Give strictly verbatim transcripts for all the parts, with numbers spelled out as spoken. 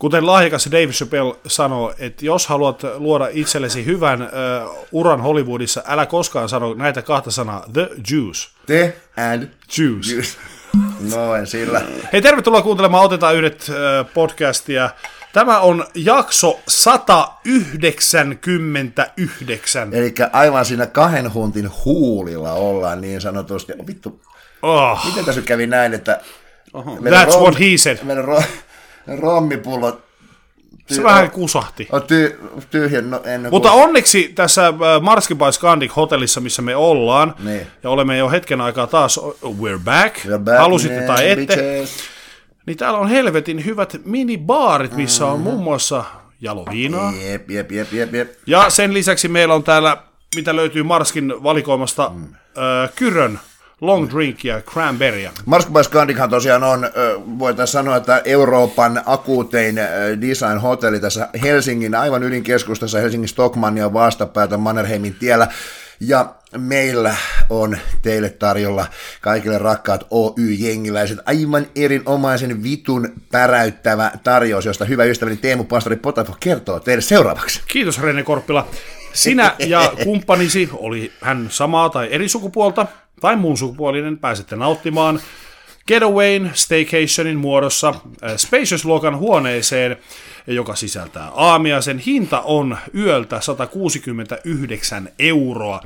Kuten lahjakas Dave Chappelle sanoo, että jos haluat luoda itsellesi hyvän uh, uran Hollywoodissa, älä koskaan sano näitä kahta sanaa, the Jews. The and Jews. Jews. No en sillä. Hei, tervetuloa kuuntelemaan Otetaan yhdet uh, podcastia. Tämä on jakso sata yhdeksänkymmentäyhdeksän. Eli aivan siinä kahden huntin huulilla ollaan niin sanotusti. Oh, vittu, oh. miten tässä kävi näin, että... Uh-huh. That's rom, what he said. Meidän ro, rommipullot... Ty- se vähän kusahti. On ty, tyhjä, no, ennen Mutta kuin... onneksi tässä Marski by Scandic hotellissa, missä me ollaan, niin. Ja olemme jo hetken aikaa taas, we're back, we're back halusitte man, tai ette, bitches. Niin täällä on helvetin hyvät minibaarit, missä on muun muassa jaloviinaa. Jep, jep, jep, jep, jep. Ja sen lisäksi meillä on täällä, mitä löytyy Marskin valikoimasta, mm. äh, Kyrön long drink ja cranberrya. Marski by Scandichan tosiaan on, voitaisiin sanoa, että Euroopan akuutein design-hotelli tässä Helsingin aivan ydinkeskustassa, Helsingin Stockmannia vastapäätä Mannerheimin tiellä. Ja meillä on teille tarjolla kaikille rakkaat O Y-jengiläiset aivan erinomaisen vitun päräyttävä tarjous, josta hyvä ystäväni Teemu Pastori Potafo kertoo teille seuraavaksi. Kiitos Rene Korppila. Sinä ja kumppanisi, oli hän samaa tai eri sukupuolta, tai muun sukupuolinen, pääsette nauttimaan Getawayn Staycationin muodossa Spacious-luokan huoneeseen, joka sisältää aamia. Sen hinta on yöltä sata kuusikymmentäyhdeksän euroa.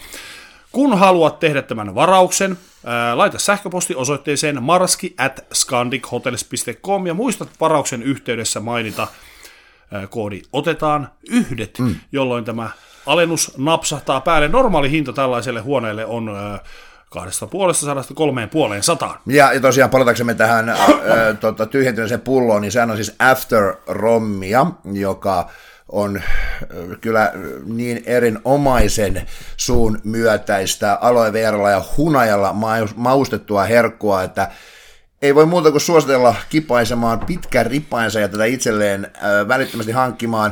Kun haluat tehdä tämän varauksen, ää, laita sähköposti osoitteeseen marski at scandichotels piste com ja muistat varauksen yhteydessä mainita ää, koodi otetaan yhdet, mm. jolloin tämä alennus napsahtaa päälle. Normaali hinta tällaiselle huoneelle on ää, kahdesta puolesta sadasta kolmeen puoleen sataan. Ja, ja tosiaan palataksemme tähän äh, tota, tyhjentyneeseen pulloon, niin sehän on siis After Rommia, joka on äh, kyllä niin erinomaisen suun myötäistä aloe veralla ja hunajalla maustettua herkkua, että ei voi muuta kuin suositella kipaisemaan pitkän ripainsa ja tätä itselleen äh, välittömästi hankkimaan.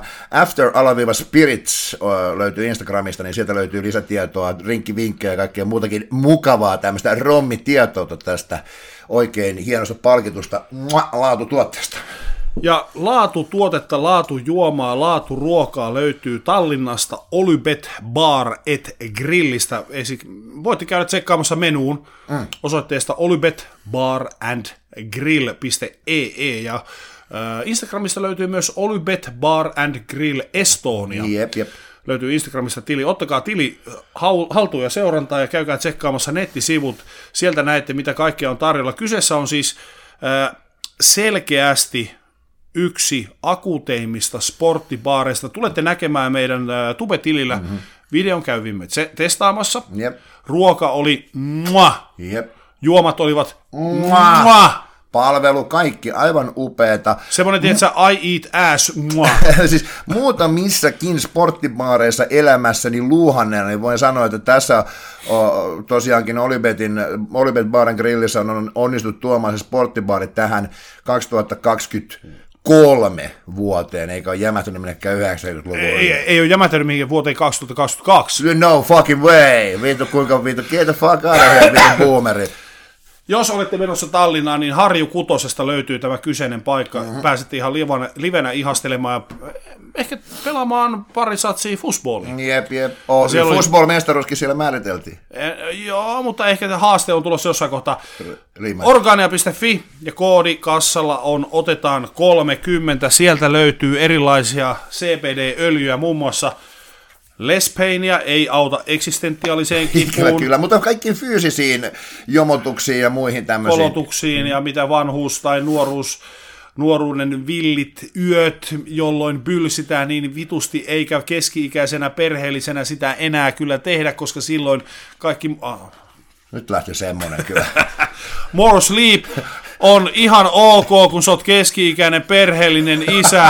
After-spirits äh, löytyy Instagramista, niin sieltä löytyy lisätietoa, rinkkivinkkejä ja kaikkea muutakin mukavaa tämmöistä rommitietoutta tästä oikein hienosta palkitusta mua, laatutuotteesta. Ja laatutuotetta, laatujuomaa, laaturuokaa löytyy Tallinnasta Olybet Bar et Grillistä. Voitte käydä tsekkaamassa menuun mm. osoitteesta olybet bar and grill piste e e ja äh, Instagramista löytyy myös Olybet Bar and Grill Estonia. Jep, jep. Löytyy Instagramista tili. Ottakaa tili haltuun ja seurantaa ja käykää tsekkaamassa nettisivut. Sieltä näette, mitä kaikkea on tarjolla. Kyseessä on siis äh, selkeästi yksi akuuteimmista sporttibaareista. Tulette näkemään meidän äh, Tube-tilillä mm-hmm. videon käyvimme se testaamassa. Yep. Ruoka oli mua. Yep. Juomat olivat mua. mua. Palvelu, kaikki aivan upeeta. Semmoinen, tiedätkö, I eat ass, mua. Siis muutamissakin sporttibaareissa elämässäni luuhanneena, niin voin sanoa, että tässä o, tosiaankin Olybetin, Olybet Bar and Grillissä on onnistuttu tuomaan se sporttibaari tähän kaksituhattakaksikymmentäkolme vuoteen, eikä ole jämähtänyt minnekään yhdeksänkymmentäluvulla. Ei, ei ole jämähtänyt mihinkään vuoteen kaksituhattakaksikymmentäkaksi. No fucking way! Vittu kuinka vittu, get the fuck out of here, vittu boomeri. Jos olette menossa Tallinnaan, niin Harju Kutosesta löytyy tämä kyseinen paikka. Mm-hmm. Pääsette ihan livenä, livenä ihastelemaan ja ehkä pelaamaan pari satsia fussballia. Jep, jep. Oh, fussball-mestaruuskin siellä määriteltiin. E, joo, mutta ehkä haaste on tulossa jossain kohtaa. Organia piste fi ja koodi kassalla on otetaan kolmekymmentä. Sieltä löytyy erilaisia C B D-öljyjä, muun muassa Lespainia ei auta eksistentiaaliseen kipuun. Kyllä, kyllä, mutta kaikkiin fyysisiin jomotuksiin ja muihin tämmöisiin. Kolotuksiin ja mitä vanhuus tai nuoruus, nuoruuden villit yöt, jolloin bylsitään niin vitusti, eikä keski-ikäisenä perheellisenä sitä enää kyllä tehdä, koska silloin kaikki... Ah. Nyt lähti semmoinen kyllä. More sleep on ihan ok, kun sä oot keski-ikäinen perheellinen isä.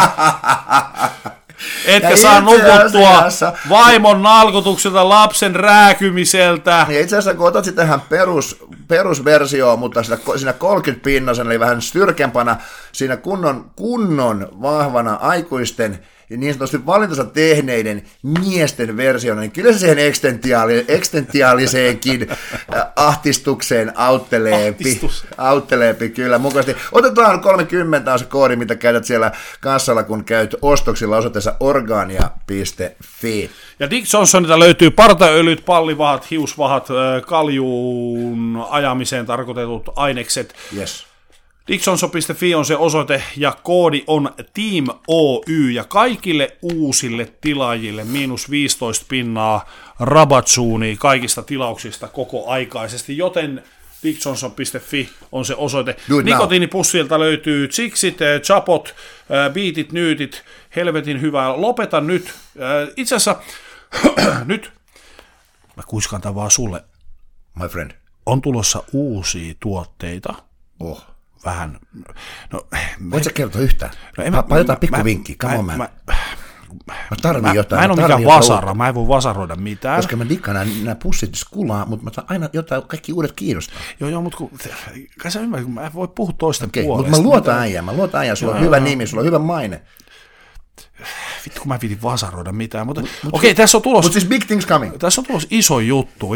Etkä ja saa nukuttua asiassa, vaimon nalkutukselta, lapsen rääkymiseltä. Ja itse asiassa kun otat sitten tähän perus, perusversioon, mutta siinä, siinä kolmekymmentä pinnasen, eli vähän styrkempänä, siinä kunnon, kunnon vahvana aikuisten ja niin sanotusti valintansa tehneiden miesten versiona, niin kyllä se siihen ekstentiaali, ekstentiaaliseenkin ahtistukseen autteleepi, Ahtistus. autteleepi kyllä mukaisesti. Otetaan kolmekymmentä on se koodi, mitä käytät siellä kassalla, kun käyt ostoksilla osoitteessa organia piste fi. Ja Dick Johnsonilta löytyy partaöljyt, pallivahat, hiusvahat, kaljuun ajamiseen tarkoitetut ainekset. Yes. dick johnson piste fi on se osoite ja koodi on Team Oy ja kaikille uusille tilaajille miinus viisitoista pinnaa rabatsuunia kaikista tilauksista koko aikaisesti, joten dick johnson piste fi on se osoite. Nikotiinipussilta löytyy chiksit, chapot, beatit, nyytit, helvetin hyvää. Lopeta nyt. Itse asiassa nyt, mä kuiskaan tämän vaan sulle. My friend. On tulossa uusia tuotteita. Oh. Vähän. No, voit sä kertoa yhtään? No, mä, mä, jotain pikkuvinkkiä, come on man. Mä, mä, mä tarvin jotain. Mä en ole mikään vasara, mä en voi vasaroida mitään. Koska mä dikkaan nämä, nämä pussit skulaa, mutta mä saan aina jotain, kaikki uudet kiinnostaa. Joo, joo, mutta kun, kai sä ymmärrät, mä en voi puhua toisten okay, puolesta. Mutta mä luotan äijää, mä luotan äijää, sulla joo, on hyvä joo. nimi, sulla on hyvä maine. Vittu, kun mä en viitin vasaroida mitään, mutta mut, okei, okay, tässä on tulos. Mutta siis big things coming. Tässä on tulos iso juttu.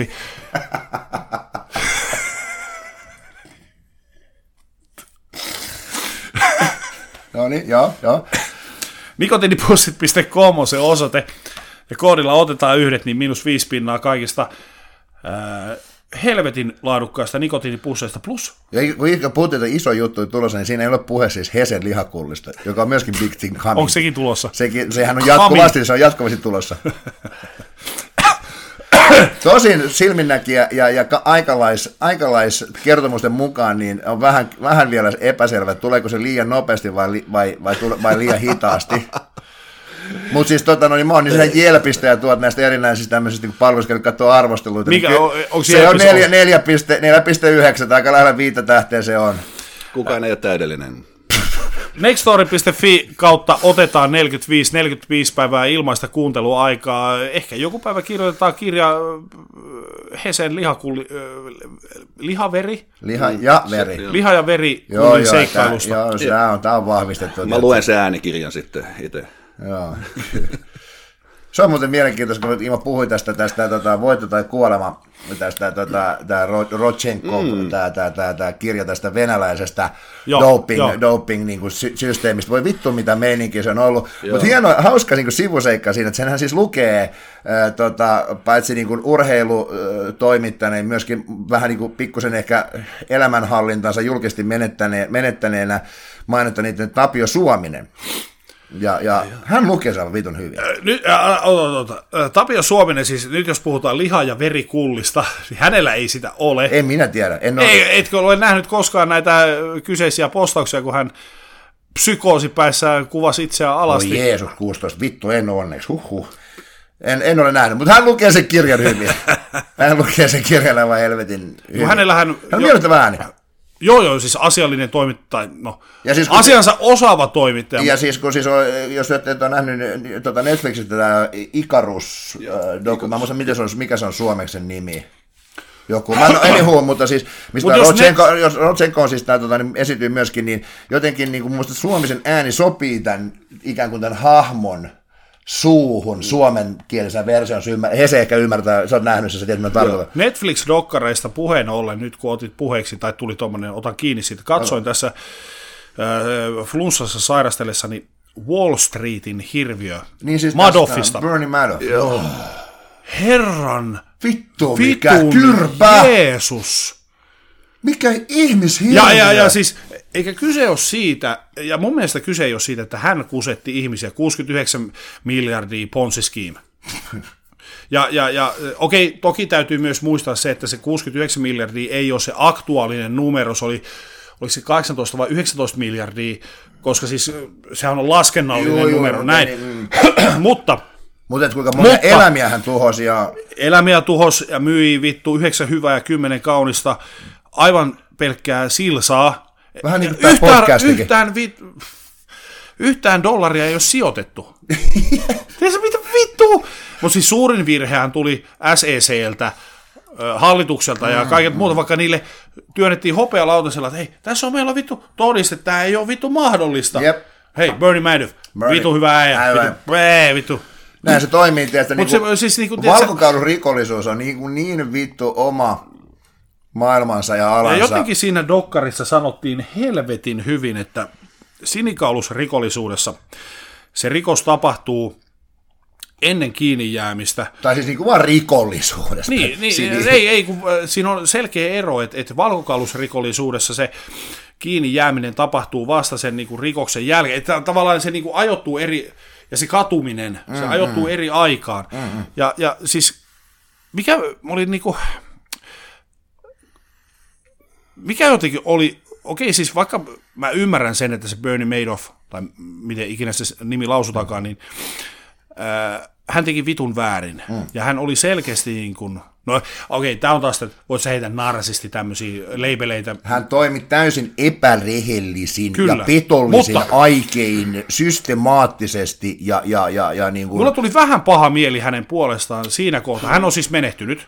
No niin, joo, joo. nikotiinipussit piste com on se osoite, ja koodilla otetaan yhdet, niin miinus viisi pinnaa kaikista ää, helvetin laadukkaista nikotiinipusseista plus. Ja kun puhuttiin, että iso juttu tulossa, niin siinä ei ole puhe siis Hesen lihakullista, joka on myöskin big thing coming. Onko sekin tulossa? Sekin, sehän on jatkuvasti, se on jatkuvasti tulossa. Tosin silminnäkijä ja, ja aikalais, aikalaiskertomusten mukaan niin on vähän, vähän vielä epäselvä, tuleeko se liian nopeasti vai, vai, vai, vai liian hitaasti. Mutta siis tota, no, niin mä oon niin jelpistä ja tuot näistä erinäisistä tämmöisistä niin palveluista, kun katsoo arvosteluita. Mikä, niin on, se on neljä pilkku yhdeksän, aika lähellä viittä tähteä se on. Kukaan ei ole täydellinen. nextstory piste fi kautta otetaan neljäkymmentäviisi, neljäkymmentäviisi päivää ilmaista kuunteluaikaa. Ehkä joku päivä kirjoitetaan kirja Hesen lihakulli, lihaveri? Liha ja veri. Liha ja veri joo, joo, seikkailusta. Joo, tämä on, tämä on vahvistettu. Mä luen sen äänikirjan sitten itse. Joo. Se on muuten mielenkiintoista, kun Ima puhui tästä, tästä tota, voitto tai kuolema, tästä tota, tämä Rodchenkov, mm. tämä, tämä, tämä, tämä kirja tästä venäläisestä joo, doping, jo. doping niin kuin sy- systeemistä. Voi vittu, mitä meininki se on ollut. Mutta hieno, hauska niin kuin sivuseikka siinä, että senhän siis lukee, ää, tota, paitsi niin kuin urheilutoimittajana, niin myöskin vähän niin kuin pikkusen ehkä elämänhallintansa julkisesti menettäneen, menettäneenä mainittu niiden Tapio Suominen. Ja, ja hän lukee sen vitun hyvin. Nyt, ä, ota, ota. Tapio Suominen, siis nyt jos puhutaan liha- ja verikullista, niin hänellä ei sitä ole. En minä tiedä. En ole. Ei, etkö ole nähnyt koskaan näitä kyseisiä postauksia, kun hän psykoosipäissään kuvasi itseään alasti? Oi Jeesus, kuusitoista, vittu, en ole onneksi, huhhuh. En, en ole nähnyt, mutta hän lukee sen kirjan hyvin. Hän lukee sen kirjan aivan helvetin hyvin. Hänellähän, hän on miellyttävä ääni. Joo, joo, siis asiallinen toimittaja, no, ja siis, asiansa osaava toimittaja. Ja siis, kun siis on, jos et ole nähnyt tuota Netflixistä tämä Icarus-doku, mä muistan, miten se on, mikä se on suomeksi sen nimi. Joku, mä en ole anywho, mutta siis, mistä Mut Rodchenko, ne... jos Rodchenko on siis tämä, tota, niin esityy myöskin, niin jotenkin niin kuin muista suomisen ääni sopii tämän ikään kuin tämän hahmon suuhun suomenkielisen version. Hese ehkä ymmärtää, sä oot nähnyt sen, sä tiedät, mitä tarkoitan. Netflix-dokkareista puheen ollen, nyt kun otit puheeksi, tai tuli tuommoinen, otan kiinni siitä, katsoin no. tässä äh, flunssassa sairastellessani Wall Streetin hirviö niin siis Madoffista. Bernie Madoff. Joo. Herran vittu, mikä kyrpä! Jeesus! Mikä ihmishirviö! Ja, ja, ja siis, eikä kyse ole siitä, ja mun mielestä kyse ei ole siitä, että hän kusetti ihmisiä, kuusikymmentäyhdeksän miljardia Ponzi-scheme. Ja, ja, ja okei, toki täytyy myös muistaa se, että se kuusikymmentäyhdeksän miljardia ei ole se aktuaalinen numero, se oli, oliko se kahdeksantoista vai yhdeksäntoista miljardia, koska siis sehän on laskennallinen joo, numero, joo, näin. Niin, mm. Mutta... Mutta kuinka monia Mutta, elämiä hän tuhosi ja... Elämiä tuhosi ja myi vittu yhdeksän hyvää ja kymmenen kaunista, aivan pelkkää silsaa. Vähän niin kuin yhtään, yhtään, vit, yhtään dollaria ei ole sijoitettu. Tiedätkö mitä vittu? Mutta siis suurin virhehän tuli S E C:ltä, hallitukselta ja kaiket muuta, vaikka niille työnnettiin hopealautasella, että hei, tässä on meillä vittu todiste, tämä ei ole vittu mahdollista. Yep. Hei, Bernie Madoff, Bernie, vitu hyvä äijä, aivan. vitu, ee, vitu. Näin se toimii, että Mut niinku, se- siis niinku, tiedätkö- valkokaulurikollisuus on niinku niin vittu oma maailmansa ja Ja alansa. jotenkin siinä dokkarissa sanottiin helvetin hyvin, että sinikaulusrikollisuudessa se rikos tapahtuu ennen kiinni jäämistä. Tai siis niinku vaan rikollisuudesta. Niin, niin Sini- ei, ei, kun äh, siinä on selkeä ero, että, että valkokaulusrikollisuudessa se kiinni jääminen tapahtuu vasta sen niin kuin rikoksen jälkeen. Että tavallaan se niin kuin ajoittuu eri, ja se katuminen, mm-hmm. se ajoittuu eri aikaan. Mm-hmm. Ja, ja siis, mikä oli niin kuin, mikä jotenkin oli, okei siis vaikka mä ymmärrän sen, että se Bernie Madoff, tai miten ikinä se nimi lausutakaan, niin äh, hän teki vitun väärin. Mm. Ja hän oli selkeästi niin kuin, no okei, okay, tämä on taas, että voit sä heitä narsisti tämmöisiä leibeleitä. Hän toimi täysin epärehellisin Kyllä, ja petollisin mutta- aikein, systemaattisesti ja, ja, ja, ja niin kuin... Mulla tuli vähän paha mieli hänen puolestaan siinä kohtaa. Hän on siis menehtynyt.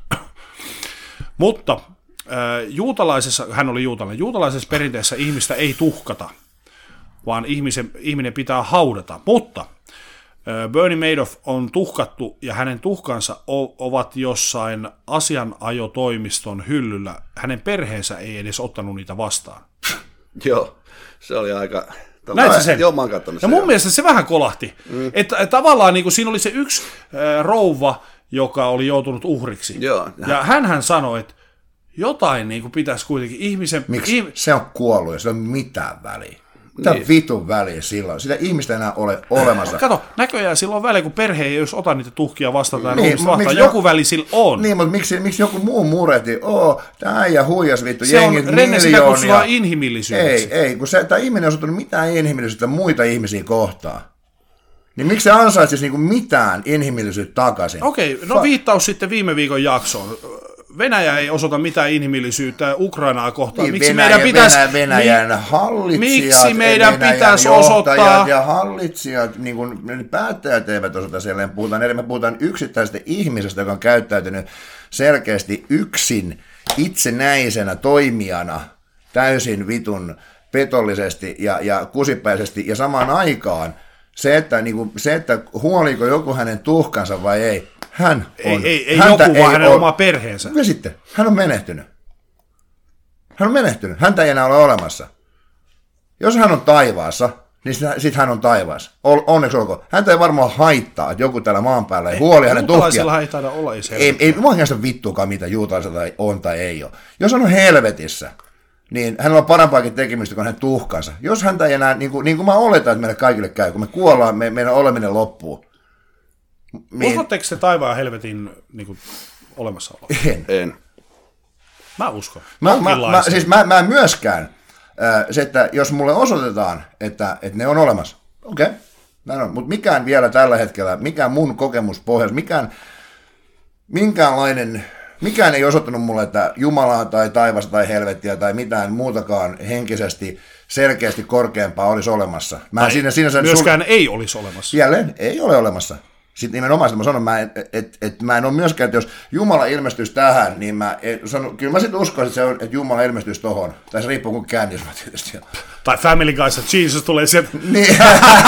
Mutta äh, juutalaisessa, hän oli juutalainen, juutalaisessa perinteessä ihmistä ei tuhkata, vaan ihmisen, ihminen pitää haudata. Mutta äh, Bernie Madoff on tuhkattu ja hänen tuhkansa o- ovat jossain asianajotoimiston hyllyllä. Hänen perheensä ei edes ottanut niitä vastaan. Joo, se oli aika... Näit sä sen? Joo, mä oon katsonut Ja sen. mun joo. mielestä se vähän kolahti. Mm. Että et, tavallaan niin kuin siinä oli se yksi äh, rouva, joka oli joutunut uhriksi. Joo. Ja hänhän sanoi, että jotain niin kuin pitäisi kuitenkin ihmisen... Miksi? Ihm- Se on kuollut ja sillä ei ole mitään väliä. Mitä niin. vitun väliä silloin? Sitä ihmistä ei enää ole olemassa. Kato, näköjään sillä on väliä, kun perhe ei jos ota niitä tuhkia vastaan tai Niin, niin, mut vastaan. miksi Joku jo- väli sillä on. Niin, mutta miksi, miksi joku muu murehti? Oo, tää äijä huijas vittu, Se on, jengit Renne, sitä miljoonia. kutsutaan inhimillisyydeksi. Ei, ei, kun se, tämä ihminen on osoittanut mitään inhimillisyyttä muita ihmisiä kohtaan. Niin miksi se ansaitsisi niinku mitään inhimillisyyttä takaisin? Okei, no Fa- viittaus sitten viime viikon jaksoon. Venäjä ei osoita mitään inhimillisyyttä Ukrainaa kohtaan. Niin, Miksi Venäjä, meidän pitäisi... Venäjän, Venäjän mi- hallitsijat, miksi meidän Venäjän pitäisi johtajat osoittaa... ja hallitsijat, niin kuin ne päättäjät eivät osoita siellä, puhutaan eri, me puhutaan yksittäisestä ihmisestä, joka on käyttäytynyt selkeästi yksin itsenäisenä toimijana täysin vitun petollisesti ja, ja kusipäisesti ja samaan aikaan se, että, niin kuin, se, että huoliiko joku hänen tuhkansa vai ei, hän on. Ei, ei, ei häntä joku, vaan hänen ole- oma perheensä. Ja sitten, hän on menehtynyt. Hän on menehtynyt. Häntä ei enää ole olemassa. Jos hän on taivaassa, niin sitten hän on taivaassa. O- onneksi olkoon. Häntä ei varmaan haittaa, että joku täällä maan päällä ei huoli hänen tuhkia. Juutalaisilla ei taida olla edes Ei, ei mua kiinnosta vittuakaan, mitä juutalaisella on tai ei ole. Jos hän on helvetissä, niin hänellä on parempaakin tekemistä kuin hänen tuhkansa. Jos häntä ei enää, niin kuin, niin kuin mä oletan, että meille kaikille käy, kun me kuollaan, me, meidän oleminen loppuu. Niin, Uskotteko te taivaan ja helvetin niin kuin, olemassaoloa? en. En. Mä uskon. Mä, mä, mä, Jonkinlaisen. siis mä, mä en myöskään äh, se, että jos mulle osoitetaan, että, että ne on olemassa, okei, okay. Mutta mikään vielä tällä hetkellä, mikään mun kokemus pohjassa, mikään, minkäänlainen, mikään ei osoittanut mulle, että Jumalaa tai taivasta tai helvettiä tai mitään muutakaan henkisesti selkeästi korkeampaa olisi olemassa. Mä Tai siinä, siinä sen myöskään ei olisi olemassa. Jälleen ei ole olemassa. Sitten nimenomaan sitä mä sanon, että et, et mä en ole myöskään, että jos Jumala ilmestyisi tähän, niin mä en, sanon, kyllä mä sitten uskoisin, että, se on, että Jumala ilmestyisi tohon. Tai se riippuu kun käännis mä tietysti. Tai Family Guyssa Jesus tulee sieltä Niin.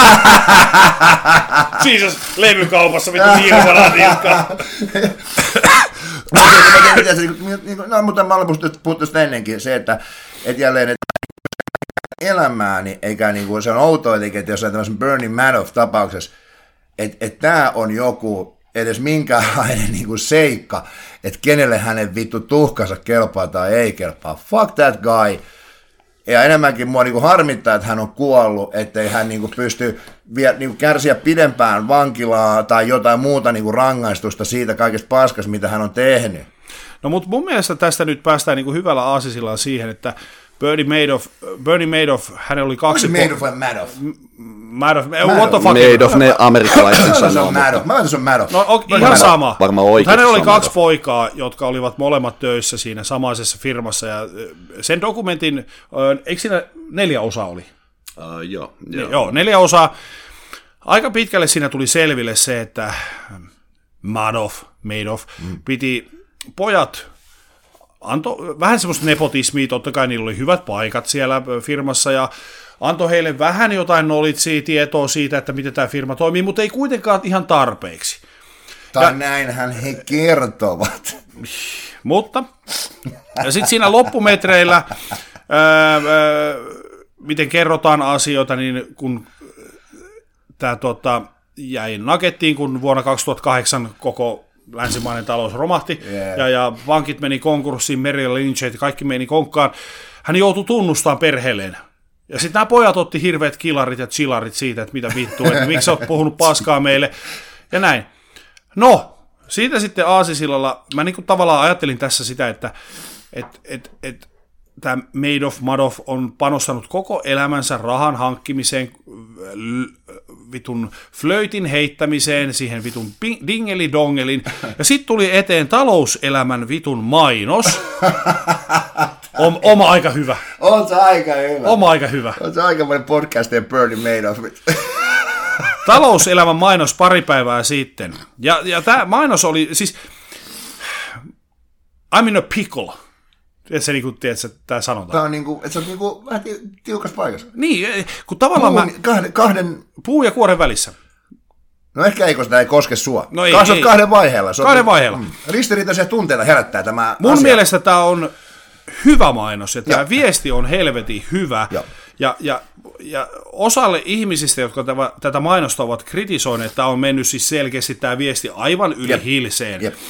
Jesus levykaupassa vittu hiirvana nilkkaan. No, mutta mä olen puhuttu tästä ennenkin, se, että, että jälleen, että elämääni, eikä niin kuin, se on outoa, että jos on tämmöisen Bernie Madoff-tapauksessa, että et tämä on joku edes minkäänlainen niin kuin seikka, että kenelle hänen vittu tuhkansa kelpaa tai ei kelpaa. Fuck that guy. Ja enemmänkin mua niin kuin harmittaa, että hän on kuollut, ettei hän niin kuin pysty vie, niin kuin kärsiä pidempään vankilaa tai jotain muuta niin kuin rangaistusta siitä kaikesta paskasta, mitä hän on tehnyt. No mutta mun mielestä tästä nyt päästään niinku hyvällä aasisillaan siihen, että Bernie Madoff, Bernie Madoff, hänellä oli kaksi... Madoff vai Madoff? Madoff, what the fuck? Madoff, ne amerikkalaiset Se sanoo, on mutta Madoff. Mä ajattelin, se on Madoff. No okay, ihan Varmaan- sama. varmaan Mutta oikeasti hänellä oli se on kaksi Madoff. poikaa, jotka olivat molemmat töissä siinä samaisessa firmassa, ja sen dokumentin, eikö siinä neljä osaa oli? uh, joo, Joo, joo. joo neljä osaa. Aika pitkälle siinä tuli selville se, että Madoff, Madoff mm. piti pojat, antoi vähän semmoista nepotismia, totta kai niillä oli hyvät paikat siellä firmassa, ja antoi heille vähän jotain knowledgea, tietoa siitä, että miten tämä firma toimii, mutta ei kuitenkaan ihan tarpeeksi. Tai ja, näinhän he kertovat. Mutta, ja sitten siinä loppumetreillä, ää, ää, miten kerrotaan asioita, niin kun tämä tota, jäi nakettiin, kun vuonna kaksituhattakahdeksan koko länsimainen talous romahti, yeah. ja, ja pankit meni konkurssiin, Merrill Lynch, kaikki meni konkkaan, hän joutui tunnustamaan perheelleen. Ja sitten nämä pojat otti hirveät kilarit ja chillarit siitä, että mitä vittua, että miksi sä oot puhunut paskaa meille, ja näin. No, siitä sitten Aasisillalla, mä niinku tavallaan ajattelin tässä sitä, että et, et, et, tämä Madoff Madoff on panostanut koko elämänsä rahan hankkimiseen, vitun flöitin heittämiseen, siihen vitun dingeli-dongelin, ja sitten tuli eteen talouselämän vitun mainos. Om, oma aika hyvä. On se aika hyvä. Oma aika hyvä. On se aika monen podcastien Bernie Madoff. Talouselämän mainos pari päivää sitten. Ja, ja tämä mainos oli, siis, I'm in a pickle. Se niin kuin, tiedätkö, tämä sanotaan. Tämä on niin kuin, että se on niin kuin vähän tiukassa paikassa. Niin, kun tavallaan Puun, mä... Kahden, kahden... Puu ja kuoren välissä. No ehkä ei, kun sitä ei koske sua. No ei, Kaasot ei. kahden vaiheella. Se kahden vaiheella. Mm, ristiriitaisia tunteita herättää tämä Mun asia. mielestä tämä on hyvä mainos, ja tämä Joo. viesti on helvetin hyvä. Joo. Ja, ja, ja osalle ihmisistä, jotka tätä, tätä mainosta ovat kritisoineet, tämä on mennyt siis selkeästi tämä viesti aivan yli Jep. hilseen. Jep.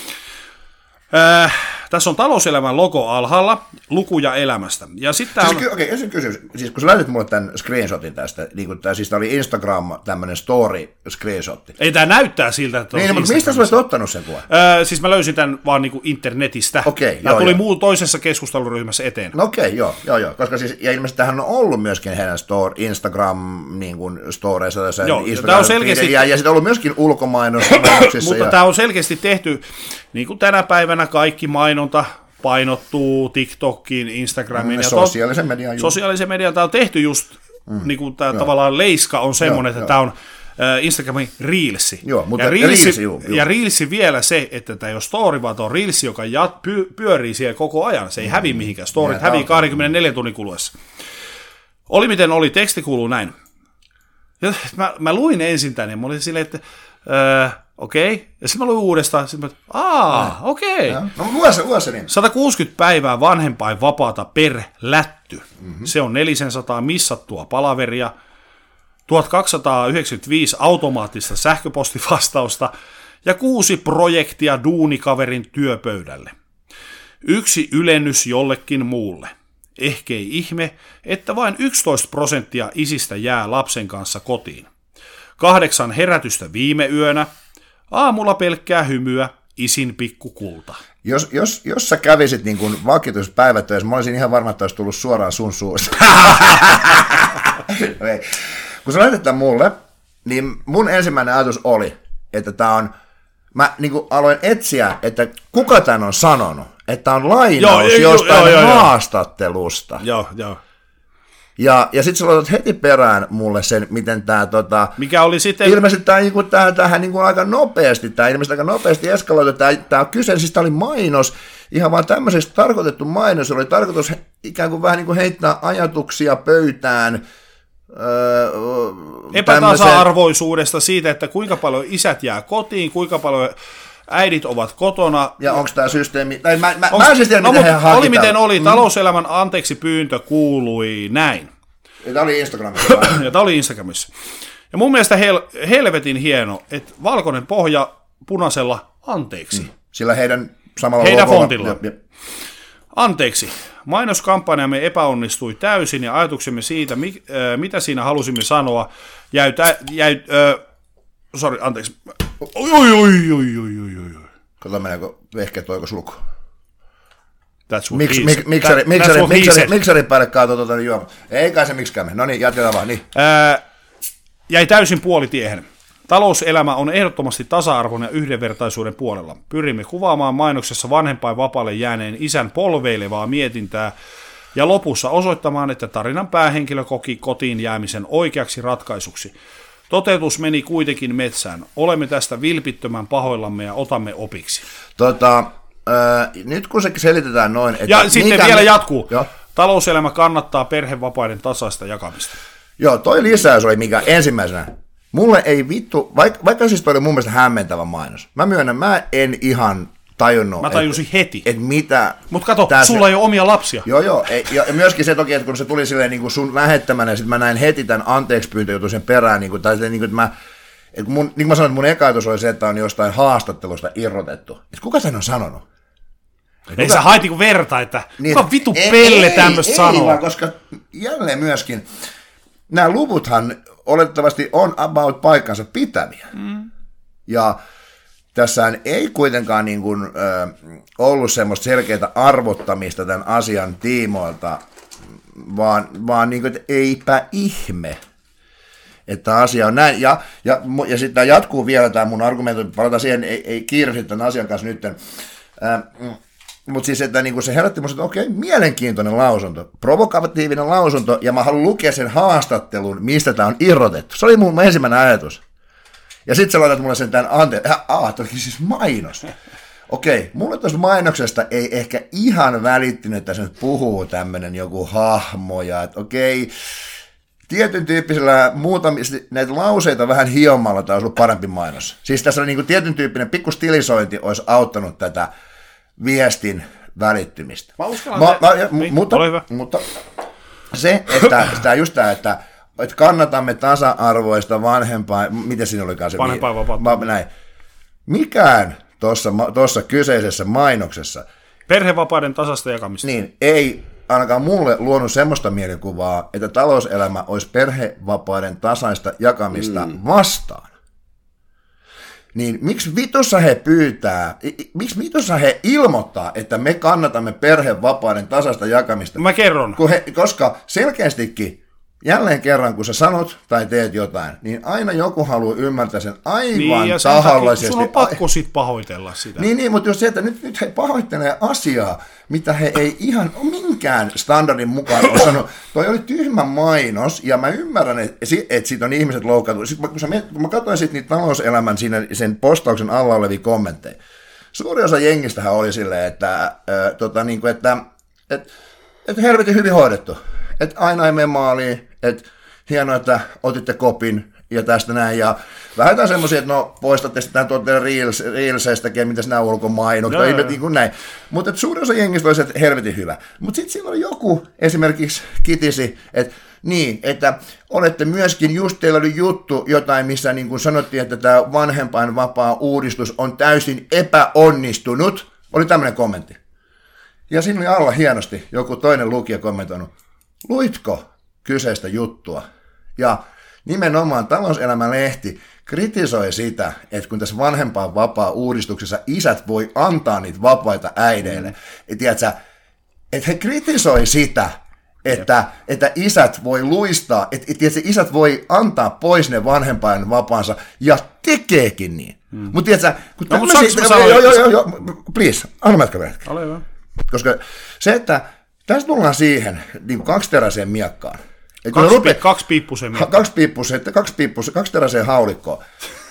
Äh, tässä on talouselämän logo alhaalla, lukuja elämästä. Ja sitten Siis, on... ky- okei, ensin kysymys. Siis kun sä laitit mulle tämän screenshotin tästä, niin kun tää, siis tää oli Instagram tämmönen story screenshotti. Ei tämä näyttää siltä, että on Niin, mutta mistä sä olet ottanut sen kuvan? Öö, siis mä löysin tämän vaan niinku internetistä. Okei, Tämä joo, tuli joo. muu toisessa keskusteluryhmässä eteen. No okei, joo, joo, joo, koska siis, ja ilmeisesti tähän on ollut myöskin heidän store, Instagram, niin kuin, storeissa, tässä Joo, ja Instagram, tää on selkeästi- ja, ja sitten on ollut myöskin ulkomainoksissa. Mutta ja... tämä on selkeästi tehty, niin kuin tänä päivänä kaikki mainonta painottuu TikTokiin, Instagramiin. Mm, ja sosiaalisen median juuri. Sosiaalisen median tämä on tehty just, mm. niin kuin tämä tavallaan leiska on semmoinen, että joo. tämä on äh, Instagramin Reelsi. Joo, mutta ja Reelsi, Reelsi, juu, juu. ja Reelsi vielä se, että tämä ei ole story, vaan tämä on Reelsi, joka jat, py, pyörii siellä koko ajan. Se ei hävi mihinkään. Storit Ja hävii tää on- kaksikymmentäneljä tunnin kuluessa. Oli miten oli, teksti kuuluu näin. Ja mä, mä luin ensin tänne, mä olin silleen, että öö, okei. Okay. Ja sitten mä luin uudestaan, sitten mä, aa, okei. Okay. No, vuosi, vuosi niin. sata kuusikymmentä päivää vanhempain vapaata per lätty. Mm-hmm. Se on neljäsataa missattua palaveria, tuhatkaksisataayhdeksänkymmentäviisi automaattista sähköpostivastausta ja kuusi projektia duunikaverin työpöydälle. Yksi ylennys jollekin muulle. Ehkei ihme, että vain yksitoista prosenttia isistä jää lapsen kanssa kotiin. Kahdeksan herätystä viime yönä. Aamulla pelkkää hymyä, isin pikkukulta. Jos, jos, jos sä kävisit niin kuin vakituiset päivätöissä, mä olisin ihan varma, että olisi tullut suoraan sun suusta. Ei. Kun sä laitat tämän mulle, niin mun ensimmäinen ajatus oli, että tää on, mä niin kuin aloin etsiä, että kuka tämän on sanonut, että on lainaus Joo, joo, jostain joo, joo, joo. haastattelusta. Joo, joo. Ja, ja sitten sä laitat heti perään mulle sen, miten tämä tota, Mikä oli sitten... ilmeisesti tämä niinku, tähän, tähän niinku aika nopeasti, tämä ilmeisesti aika nopeasti eskaloitu, tämä, tämä kyse, siis tämä oli mainos, ihan vaan tämmöiseksi tarkoitettu mainos, oli tarkoitus ikään kuin vähän niin kuin heittää ajatuksia pöytään, öö, epätasa-arvoisuudesta siitä, että kuinka paljon isät jää kotiin, kuinka paljon äidit ovat kotona. ja onko tämä systeemi, tai mä, mä, Onks, mä en siis tiedä, no, miten he oli hakitaan. miten oli, talouselämän anteeksi pyyntö kuului näin. Tämä oli Instagramissa. Ja tämä oli Instagramissa. Ja mun mielestä hel, helvetin hieno, että valkoinen pohja punaisella anteeksi. Mm. Sillä heidän samalla Heidän logolla- fontilla. ja- ja- Anteeksi. Mainoskampanjamme epäonnistui täysin ja ajatuksemme siitä, mi, äh, mitä siinä halusimme sanoa, jäi... Tä, jäi äh, sorry, anteeksi. Oi, oi, oi, oi, oi, oi, oi. Kato, meneekö vehkeet toiko sulku. That's what Miks, he mik, said. miksari, That- miksari, that's what he miksari, said. miksari päälle kaatoi tuota niin juoma. Ei kai se miksikään me. No niin, jatketaan vaan. Niin. Ää, jäi täysin puolitiehen. Talouselämä on ehdottomasti tasa-arvon ja yhdenvertaisuuden puolella. Pyrimme kuvaamaan mainoksessa vanhempain vapaalle jääneen isän polveilevaa mietintää ja lopussa osoittamaan, että tarinan päähenkilö koki kotiin jäämisen oikeaksi ratkaisuksi. Toteutus meni kuitenkin metsään. Olemme tästä vilpittömän pahoillamme ja otamme opiksi. Tota, äh, nyt kun se selitetään noin, että... Ja sitten mikä- vielä jatkuu. Joo. Talouselämä kannattaa perhevapaiden tasaista jakamista. Joo, toi lisäys oli mikä ensimmäisenä. Mulle ei vittu, vaikka, vaikka siis toi oli mun mielestä hämmentävä mainos. Mä myönnän, mä en ihan tajunnut. Mä tajusin et, heti. Et mitä... Mutta kato, tässä... sulla ei ole omia lapsia. Joo, joo. Ja, ja myöskin se toki, että kun se tuli silleen niin kuin sun lähettämänä, ja sitten mä näin heti tämän anteeksi pyyntöjutun sen perään, niin kuin, tai niin kuin, että mä... Et mun, niin kuin mä sanoin, että mun eka ajatus oli se, että on jostain haastattelusta irrotettu. Et kuka sen on sanonut? Ei kuka... sä hait niinku verta, että niin, kuka vitu pelle tämmöistä sanoo? Ei vaan, koska jälleen myöskin nämä luvuthan oletettavasti on about paikkansa pitäviä. Mm. Ja tässä ei kuitenkaan niin kuin, ö, ollut semmoista selkeää arvottamista tämän asian tiimoilta, vaan, vaan niin kuin, että eipä ihme, että asia on näin. Ja, ja, ja sitten tämä jatkuu vielä, tämä mun argumentti, palataan siihen, ei, ei kiirehditä tämän asian kanssa nyt. Mutta siis, että niinku se herätti musta, että okei, mielenkiintoinen lausunto, provokatiivinen lausunto, ja mä haluan lukea sen haastattelun, mistä tämä on irrotettu. Se oli mun ensimmäinen ajatus. Ja sitten sä laitat mulle sen tämän anteeksi. Ah, toki siis mainos. Okei, mulle tuosta mainoksesta ei ehkä ihan välittynyt, että se nyt puhuu tämmöinen joku hahmo, ja että okei, tietyn tyyppisellä muutamista näitä lauseita vähän hiomalla tämä olisi ollut parempi mainos. Siis tässä on niinku tietyn tyyppinen pikku stilisointi olisi auttanut tätä viestin välittymistä. Mä uskallan... Ma, ma, ja, niin, mutta, mutta se, että, sitä just tämä, että, että kannatamme tasa-arvoista vanhempaa, miten siinä olikaan se? Vanhempainvapautta. Näin. Mikään tuossa kyseisessä mainoksessa. Perhevapaiden tasasta jakamista. Niin, ei ainakaan mulle luonut semmoista mielikuvaa, että talouselämä olisi perhevapaiden tasaista jakamista mm. vastaan. Niin miksi vitussa he pyytää, miksi vitussa he ilmoittaa, että me kannatamme perhevapaiden tasaista jakamista? Mä kerron. He, koska selkeästikin, jälleen kerran kun sä sanot tai teet jotain, niin aina joku haluaa ymmärtää sen aivan niin, tahallisesti. Sun on pakko sit pahoitella sitä. Niin, niin, mutta jos se, että nyt, nyt he pahoittelee asiaa, mitä he ei ihan minkään standardin mukaan ole sanonut. Toi oli tyhmä mainos, ja mä ymmärrän, että, että siitä on ihmiset loukkaantunut. Sitten kun, mä, kun mä katsoin sitten niitä talouselämän siinä, sen postauksen alla olevia kommentteja, suuri osa jengistähän oli silleen, että, äh, tota, niin kuin, että, että, että helvetin hyvin hoidettu. Että aina ei mene maaliin, että hienoa, että otitte kopin ja tästä näin. Ja vähän semmoisia, että no poistatte sitten tuolta Reels, Reelseistäkin, mitä nämä ulkomainokset, no, niin kuin näin. Mutta suurin osa jengistä olisi, että helvetin hyvä. Mutta sitten siinä oli joku esimerkiksi kitisi, että niin, että olette myöskin, just teillä oli juttu jotain, missä niin kuin sanottiin, että tämä vanhempainvapaa uudistus on täysin epäonnistunut. Oli tämmöinen kommentti. Ja siinä oli alla hienosti joku toinen lukija kommentoinut, luitko kyseistä juttua? Ja nimenomaan Talouselämä-lehti kritisoi sitä, että kun tässä vanhempainvapaa uudistuksessa isät voi antaa niitä vapaita äideille, mm. tiedätkö, että he kritisoi sitä, että, että isät voi luistaa, että, että isät voi antaa pois ne vanhempainvapaansa ja tekeekin niin. Mm. Mutta tiedätkö, kun no, tämmöisiä... Joo, joo, joo, joo, please, anna mätkä verkkä. Ole hyvä. Koska se, että tässä tullaan siihen niin kaksiteräiseen miekkaan. Kaksi, rupe... kaksi piippuseen miekkaan. Kaksi piippuseen, kaksi piippuseen, kaksiteräiseen haulikkoon.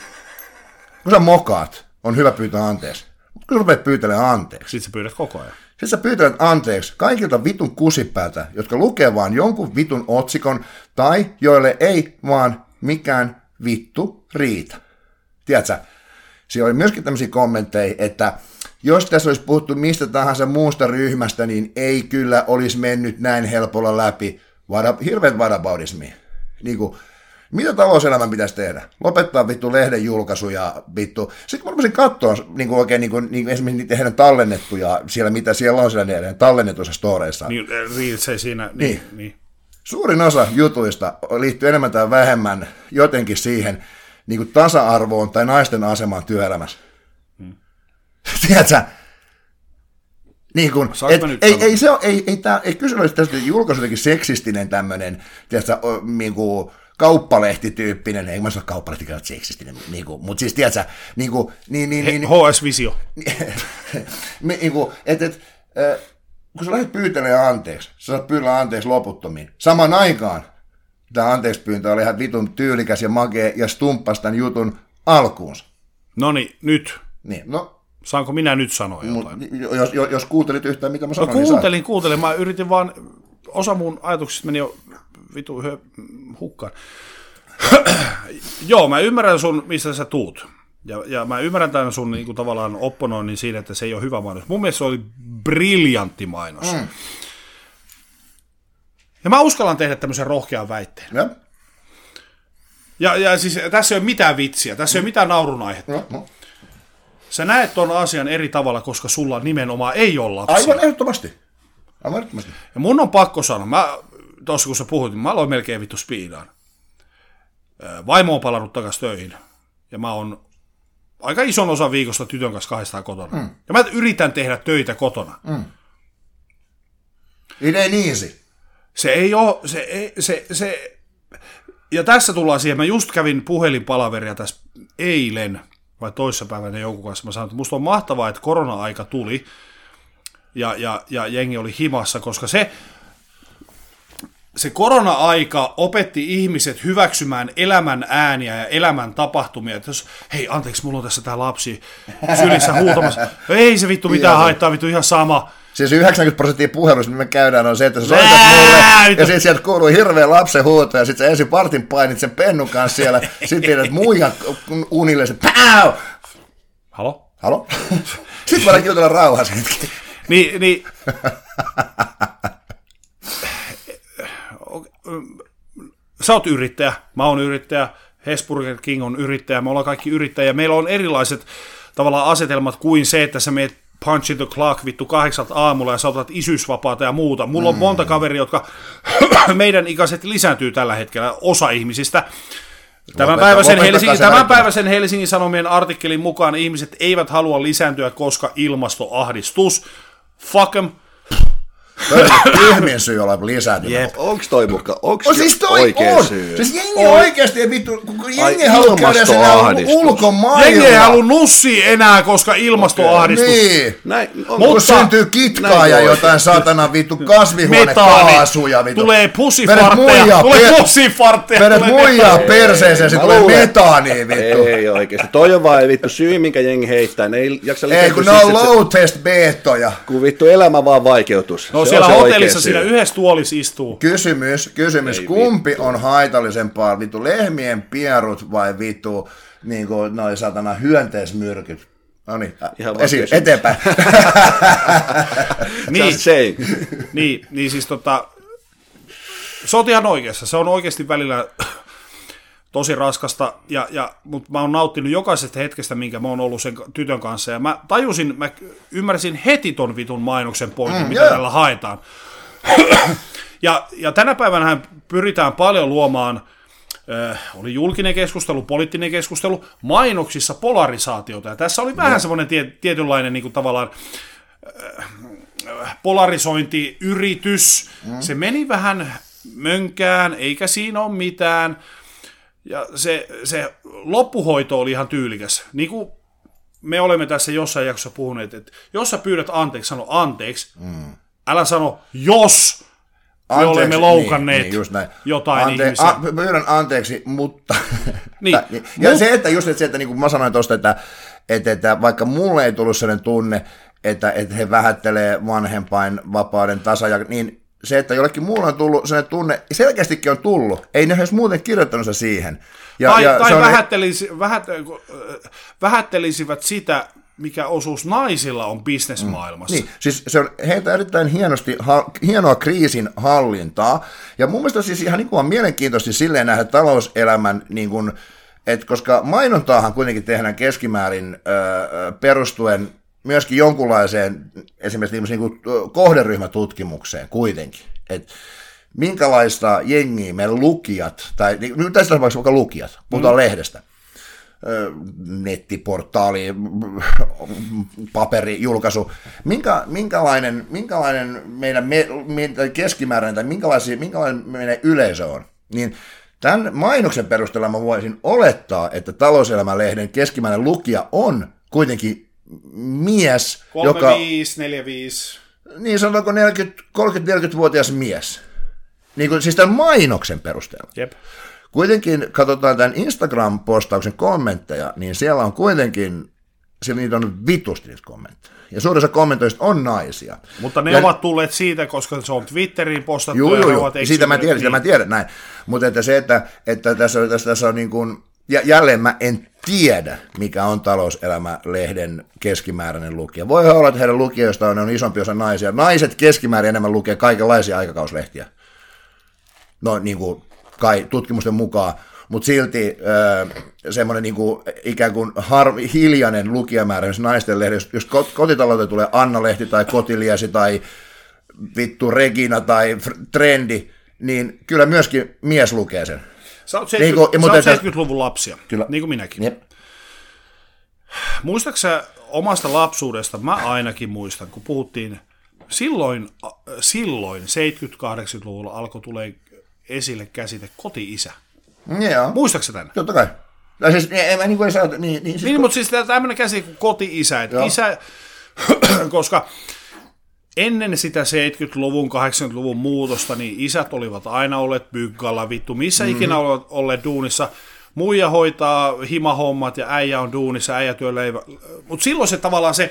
Kun sä mokaat, on hyvä pyytää anteeksi. Mutta kun sä rupeat pyytelemään anteeksi. Sitten sä pyydät koko ajan. Sitten sä pyytät anteeksi kaikilta vitun kusipäältä, jotka lukee vaan jonkun vitun otsikon, tai joille ei vaan mikään vittu riitä. Tiedätkö? Siellä oli myöskin tämmöisiä kommentteja, että jos tässä olisi puhuttu mistä tahansa muusta ryhmästä, niin ei kyllä olisi mennyt näin helpolla läpi. Vada, hirveät vadabautismia. Niin kuin, mitä talouselämän pitäisi tehdä? Lopettaa vittu lehden julkaisuja, vittu. Sitten kun mä rupesin katsoa niin kuin oikein niin kuin, niin kuin esimerkiksi niitä heidän tallennettuja, siellä mitä siellä on siellä heidän tallennetuissa storeissa. Niin, Reelsei siinä. Niin, niin. niin. Suurin osa jutuista liittyy enemmän tai vähemmän jotenkin siihen niin kuin tasa-arvoon tai naisten asemaan työelämässä. Hmm. Tiedätkö? Niin kun, et, ei, ei, se ole, ei, ei, tää, ei kysy olisi tästä julkaisu jotenkin seksistinen tämmöinen, tiedätkö, niin kuin kauppalehtityyppinen, ei mä sano kauppalehti, että seksistinen, niin kuin, mutta siis tiedätkö, niin kuin, niin, niin, niin, H S-visio. niin kuin, että, et, kun sä lähdet pyytelemään anteeksi, sä saat pyydellä anteeksi loputtomiin, saman aikaan tämä anteeksi pyyntö oli ihan vitun tyylikäs ja makea ja stumppasi tämän jutun alkuunsa. No niin, nyt. Niin, no. Saanko minä nyt sanoa jotain? Mut, jos, jos kuuntelit yhtään, mitä mä sanoin, no, kuuntelin, niin kuuntelin. Mä yritin vaan, osa mun ajatuksista meni jo vitu hyö, hukkaan. Joo, mä ymmärrän sun, mistä sä tuut. Ja, ja mä ymmärrän tämän sun niin kuin, tavallaan opponoinnin siinä, että se ei ole hyvä mainos. Mun mielestä se oli briljantti mainos. Mm. Ja mä uskallan tehdä tämmöisen rohkean väitteen. Ja, ja, ja siis tässä ei ole mitään vitsiä, tässä ei ole mitään naurun aihetta. ja, no. Sä näet ton asian eri tavalla, koska sulla nimenomaan ei ole lapsia. Aivan ehdottomasti. Aivan ehdottomasti. Ja mun on pakko sanoa, mä, tuossa kun sä puhut, niin mä aloin melkein vittu spiidaan. Vaimo on palannut takaisin töihin. Ja mä oon aika ison osan viikosta tytön kanssa kahdestaan kotona. Mm. Ja mä yritän tehdä töitä kotona. Mm. It ain't easy. Se ei oo, se, ei, se, se, ja tässä tullaan siihen, mä just kävin puhelinpalaveria tässä eilen, vai toissapäivänä jonkun kanssa, mä sanoin, että musta on mahtavaa, että korona-aika tuli, ja, ja, ja jengi oli himassa, koska se, se korona-aika opetti ihmiset hyväksymään elämän ääniä ja elämän tapahtumia, että jos, hei anteeksi, mulla on tässä tää lapsi sylissä huutamassa, ei se vittu mitään haittaa, vittu ihan sama. Siis yhdeksänkymmentä prosenttia puhelusta, mitä me käydään, on se, että sä soitat mulle, ja sitten sieltä kuuluu hirveä lapsen huuto, ja sitten sä ensin partin painit sen pennun kanssa siellä, sitten pidät muijan unille, ja pau! Halo? Halo? Sitten voidaan jutella rauhassa hetki. Niin, niin. Sä oot yrittäjä, mä oon yrittäjä, Hesburger King on yrittäjä, me ollaan kaikki yrittäjiä. Meillä on erilaiset tavallaan asetelmat kuin se, että sä meet punch in the clock vittu kahdeksalta aamulla ja sä otat isyysvapaata ja muuta. Mulla on mm. monta kaveria, jotka meidän ikäiset lisääntyy tällä hetkellä, osa ihmisistä. Tämänpäiväisen Helsingin, tämänpäiväisen Helsingin Sanomien artikkelin mukaan ihmiset eivät halua lisääntyä, koska ilmastoahdistus. Fuck em. Tyhmin syy olla lisääntynyt. Yep. Onko toi mukaan? Onko oh, siis toi oikea on. syy? Siis jengi on oikeasti, vittu, kun jengi Ai, haluaa käydä sen ulkomailla. Jengi ei halua nussia enää, koska ilmastoahdistus. Niin. Näin, on, kun syntyy kitkaa ja jotain satana vittu kasvihuonekaasuja. Vittu. Tulee pussifartteja. Tulee pussifartteja. Vedät muijaa perseeseen, se tulee metaania vittu. Ei oikeesti. Toi on vaan vittu syy, minkä jengi heittää. Ne ei jaksa ei, kun ne on low test beettoja. Kun vittu elämä vaan vaikeutus. No siellä hotellissa siinä yhdessä tuolissa istuu. Kysymys, kysymys. Kumpi vittu on haitallisempaa, vittu lehmien pierut vai vittu niinku noi satana hyönteismyrkyt? No niin, esi- eteenpäin. niin, niin, niin siis tota, se on ihan oikeassa, se on oikeasti välillä tosi raskasta, ja, ja, mutta mä oon nauttinut jokaisesta hetkestä, minkä mä oon ollut sen tytön kanssa, ja mä tajusin, mä ymmärsin heti ton vitun mainoksen pointin, mm, mitä yeah. tällä haetaan. ja, ja tänä päivänä pyritään paljon luomaan, äh, oli julkinen keskustelu, poliittinen keskustelu, mainoksissa polarisaatiota, ja tässä oli vähän yeah. semmoinen tie, tietynlainen niin kuin tavallaan äh, polarisointiyritys, mm. se meni vähän mönkään, eikä siinä ole mitään. Ja se, se loppuhoito oli ihan tyylikäs. Niin kuin me olemme tässä jossain jaksossa puhuneet, että jos sä pyydät anteeksi, sano anteeksi. Mm. Älä sano, jos anteeksi, me olemme loukanneet niin, niin, jotain Ante- ihmisiä. A- pyydän anteeksi, mutta... niin. ja Mut... se, että just että, se, että niin kuin mä sanoin tuosta, että, että, että vaikka mulle ei tullut sellainen tunne, että, että he vähättelee vanhempain vapauden tasajako, niin se, että jollekin muulla on tullut sellainen tunne, selkeästikin on tullut, ei ne edes muuten kirjoittanut se siihen. Ja, tai ja tai on... vähättelisi, vähät, vähättelisivät sitä, mikä osuus naisilla on bisnesmaailmassa. Mm, niin, siis se on heiltä erittäin hienosti, ha, hienoa kriisin hallintaa, ja mun mielestä siis ihan niin kuin on mielenkiintoisesti silleen nähdä talouselämän, niin kuin, että koska mainontaahan kuitenkin tehdään keskimäärin öö, perustuen myöskin jonkunlaiseen esimerkiksi niin kuin kohderyhmätutkimukseen kuitenkin, että minkälaista jengiä me lukijat, tai nyt tässä tapauksessa vaikka lukijat, puhutaan mm. lehdestä, nettiportaali, paperijulkaisu, Minkä, minkälainen, minkälainen meidän me, me, keskimääräinen tai minkälainen, minkälainen meidän yleisö on, niin tämän mainoksen perusteella mä voisin olettaa, että talouselämälehden keskimääräinen lukija on kuitenkin mies, joka... kolmekymmentäviisi, neljäkymmentäviisi. Niin sanotaanko kolmekymmentä-neljäkymmentävuotias mies. Niin kuin, siis tämän mainoksen perusteella. Jep. Kuitenkin katsotaan tämän Instagram-postauksen kommentteja, niin siellä on kuitenkin sillä niitä on vitusti niitä kommentteja. Ja suurin osa kommentoista on naisia. Mutta ne ja, ovat tulleet siitä, koska se on Twitteriin postattu. Joo, joo, joo. Siitä mä tiedän, niin. sitä mä tiedän näin. Mutta että se, että, että tässä, tässä, tässä on niin kuin, ja jälleen mä en tiedä, mikä on Talouselämä-lehden keskimääräinen lukija. Voi olla, että heidän lukijoista on, on isompi osa naisia. Naiset keskimäärin enemmän lukee kaikenlaisia aikakauslehtiä. No niin kuin kai tutkimusten mukaan. Mutta silti äh, semmoinen niinku, ikään kuin har, hiljainen lukijamäärä, jos naisten lehti, jos, jos kotitalouteen tulee Anna-lehti tai Kotiliesi tai vittu Regina tai Trendi, niin kyllä myöskin mies lukee sen. Sä oot seitsemänkymmentäluvun lapsia, kyllä. Niin kuin minäkin. Jep. Muistatko sä omasta lapsuudesta, mä ainakin muistan, kun puhuttiin, silloin, silloin seitsemänkymmentä-kahdeksankymmentäluvulla alkoi tulee esille käsite koti-isä. Joo. Muistatko sä tämän? Totta kai. No siis, en mä niin kuin saa, niin, niin, siis niin ko- mutta siis tämmöinen käsite kuin koti-isä, että isä, koska ennen sitä seitsemänkymmentäluvun, kahdeksankymmentäluvun muutosta, niin isät olivat aina olleet byggalla, vittu, missä mm-hmm. ikinä olivat olleet duunissa. Muija hoitaa himahommat ja äijä on duunissa, äijä työ leivä. Mutta silloin se tavallaan se,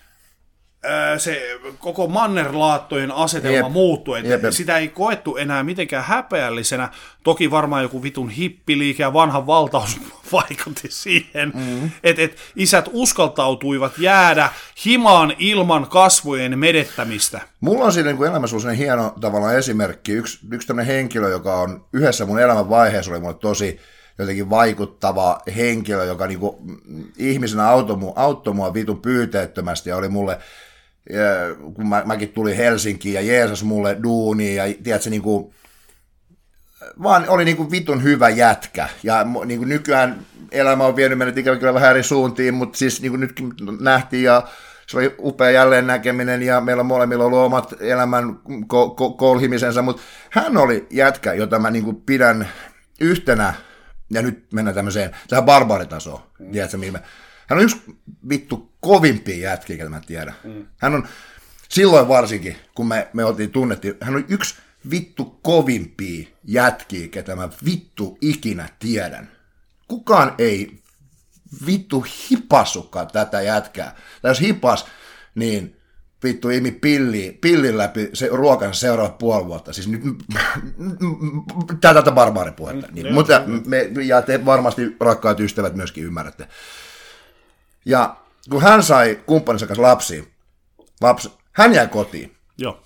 se koko mannerlaattojen asetelma Jep. muuttui, että Jep. sitä ei koettu enää mitenkään häpeällisenä. Toki varmaan joku vitun hippiliike ja vanha valtaus vaikutti siihen, mm-hmm. että et isät uskaltautuivat jäädä himaan ilman kasvojen menettämistä. Mulla on siinä niin elämässä ollut sellainen hieno tavallaan esimerkki. Yksi, yksi tämmöinen henkilö, joka on yhdessä mun elämän vaiheessa, oli mulle tosi jotenkin vaikuttava henkilö, joka niin kuin ihmisenä auttoi mua, auttoi mua vitun pyyteettömästi ja oli mulle, ja kun mä, mäkin tulin Helsinkiin ja Jeesus mulle duuniin ja tiedätkö, niin kuin, vaan oli niin kuin vitun hyvä jätkä. Ja niin kuin nykyään elämä on vienyt meidät ikävä kyllä vähän eri suuntiin, mutta siis niin kuin nytkin nähtiin ja se oli upea jälleen näkeminen ja meillä molemmilla ollut omat elämän ko- ko- kolhimisensa, mutta hän oli jätkä, jota mä niin kuin pidän yhtenä. Ja nyt mennään tämmöiseen, tähän barbaaritasoon, mm. tiedätkö mihin me... Hän on yksi vittu kovimpia jätkiä, ketä mä tiedän. Mm. Hän on, silloin varsinkin, kun me, me oltiin tunnettiin, hän on yksi vittu kovimpia jätkiä, ketä mä vittu ikinä tiedän. Kukaan ei vittu hipassukaan tätä jätkää. Tai jos hipas, niin vittu imi pilli, pillin läpi se, ruokansa seuraavat puoli vuotta. Siis nyt tätä barbaaripuhetta. Niin, mutta me, ja te varmasti rakkaat ystävät myöskin ymmärrätte. Ja kun hän sai kumppaninsa kanssa lapsia, lapsi, hän jäi kotiin. Joo.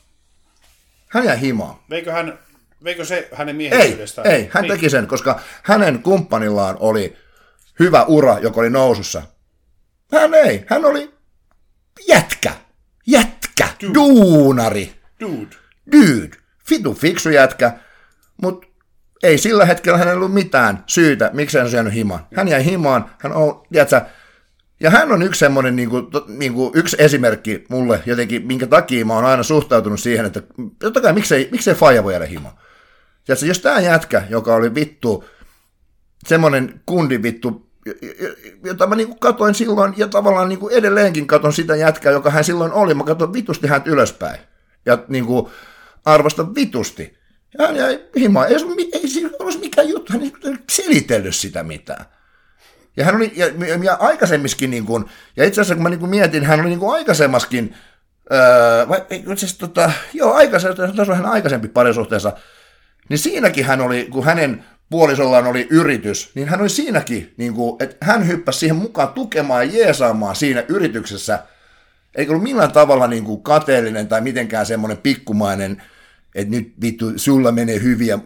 Hän jäi himaan. Veikö, hän, veikö se hänen miehisyydestä? Ei, ei, hän niin. teki sen, koska hänen kumppanillaan oli hyvä ura, joka oli nousussa. Hän ei, hän oli jätkä. Jätkä, Dude. duunari, Dude. Dude, fitu fiksu jätkä, mutta ei sillä hetkellä hänellä ollut mitään syytä, miksi hän on syönyt himaan. Hän jäi himaan, hän on, tiedätkö, ja hän on yksi semmoinen, niin kuin, niin kuin, yksi esimerkki mulle jotenkin, minkä takia mä oon aina suhtautunut siihen, että totta kai miksei, miksei faija voi jäädä himaan. Tiedätkö, jos tää jätkä, joka oli vittu, semmoinen kundi vittu, jota mä niinku katoin silloin, ja tavallaan niinku edelleenkin katon sitä jätkää, joka hän silloin oli. Mä katon vitusti häntä ylöspäin. Ja niinku arvostan vitusti. Ja hän jäi himaan. Ei, ei siinä olisi mikään juttu. Hän ei selitellyt sitä mitään. Ja hän oli, ja, ja aikaisemmiskin, niinku, ja itse asiassa kun mä niinku mietin, hän oli niinku aikaisemmaskin, öö, vai, siis, tota, joo, aikaisemmin, tässä on hän aikaisempi parisuhteessa, niin siinäkin hän oli, kun hänen puolisollaan oli yritys, niin hän oli siinäkin, niin kuin, että hän hyppäsi siihen mukaan tukemaan ja jeesaamaan siinä yrityksessä. Eikä ollut millään tavalla niin kuin kateellinen tai mitenkään semmoinen pikkumainen, että nyt vittu, sulla menee hyvin. Ja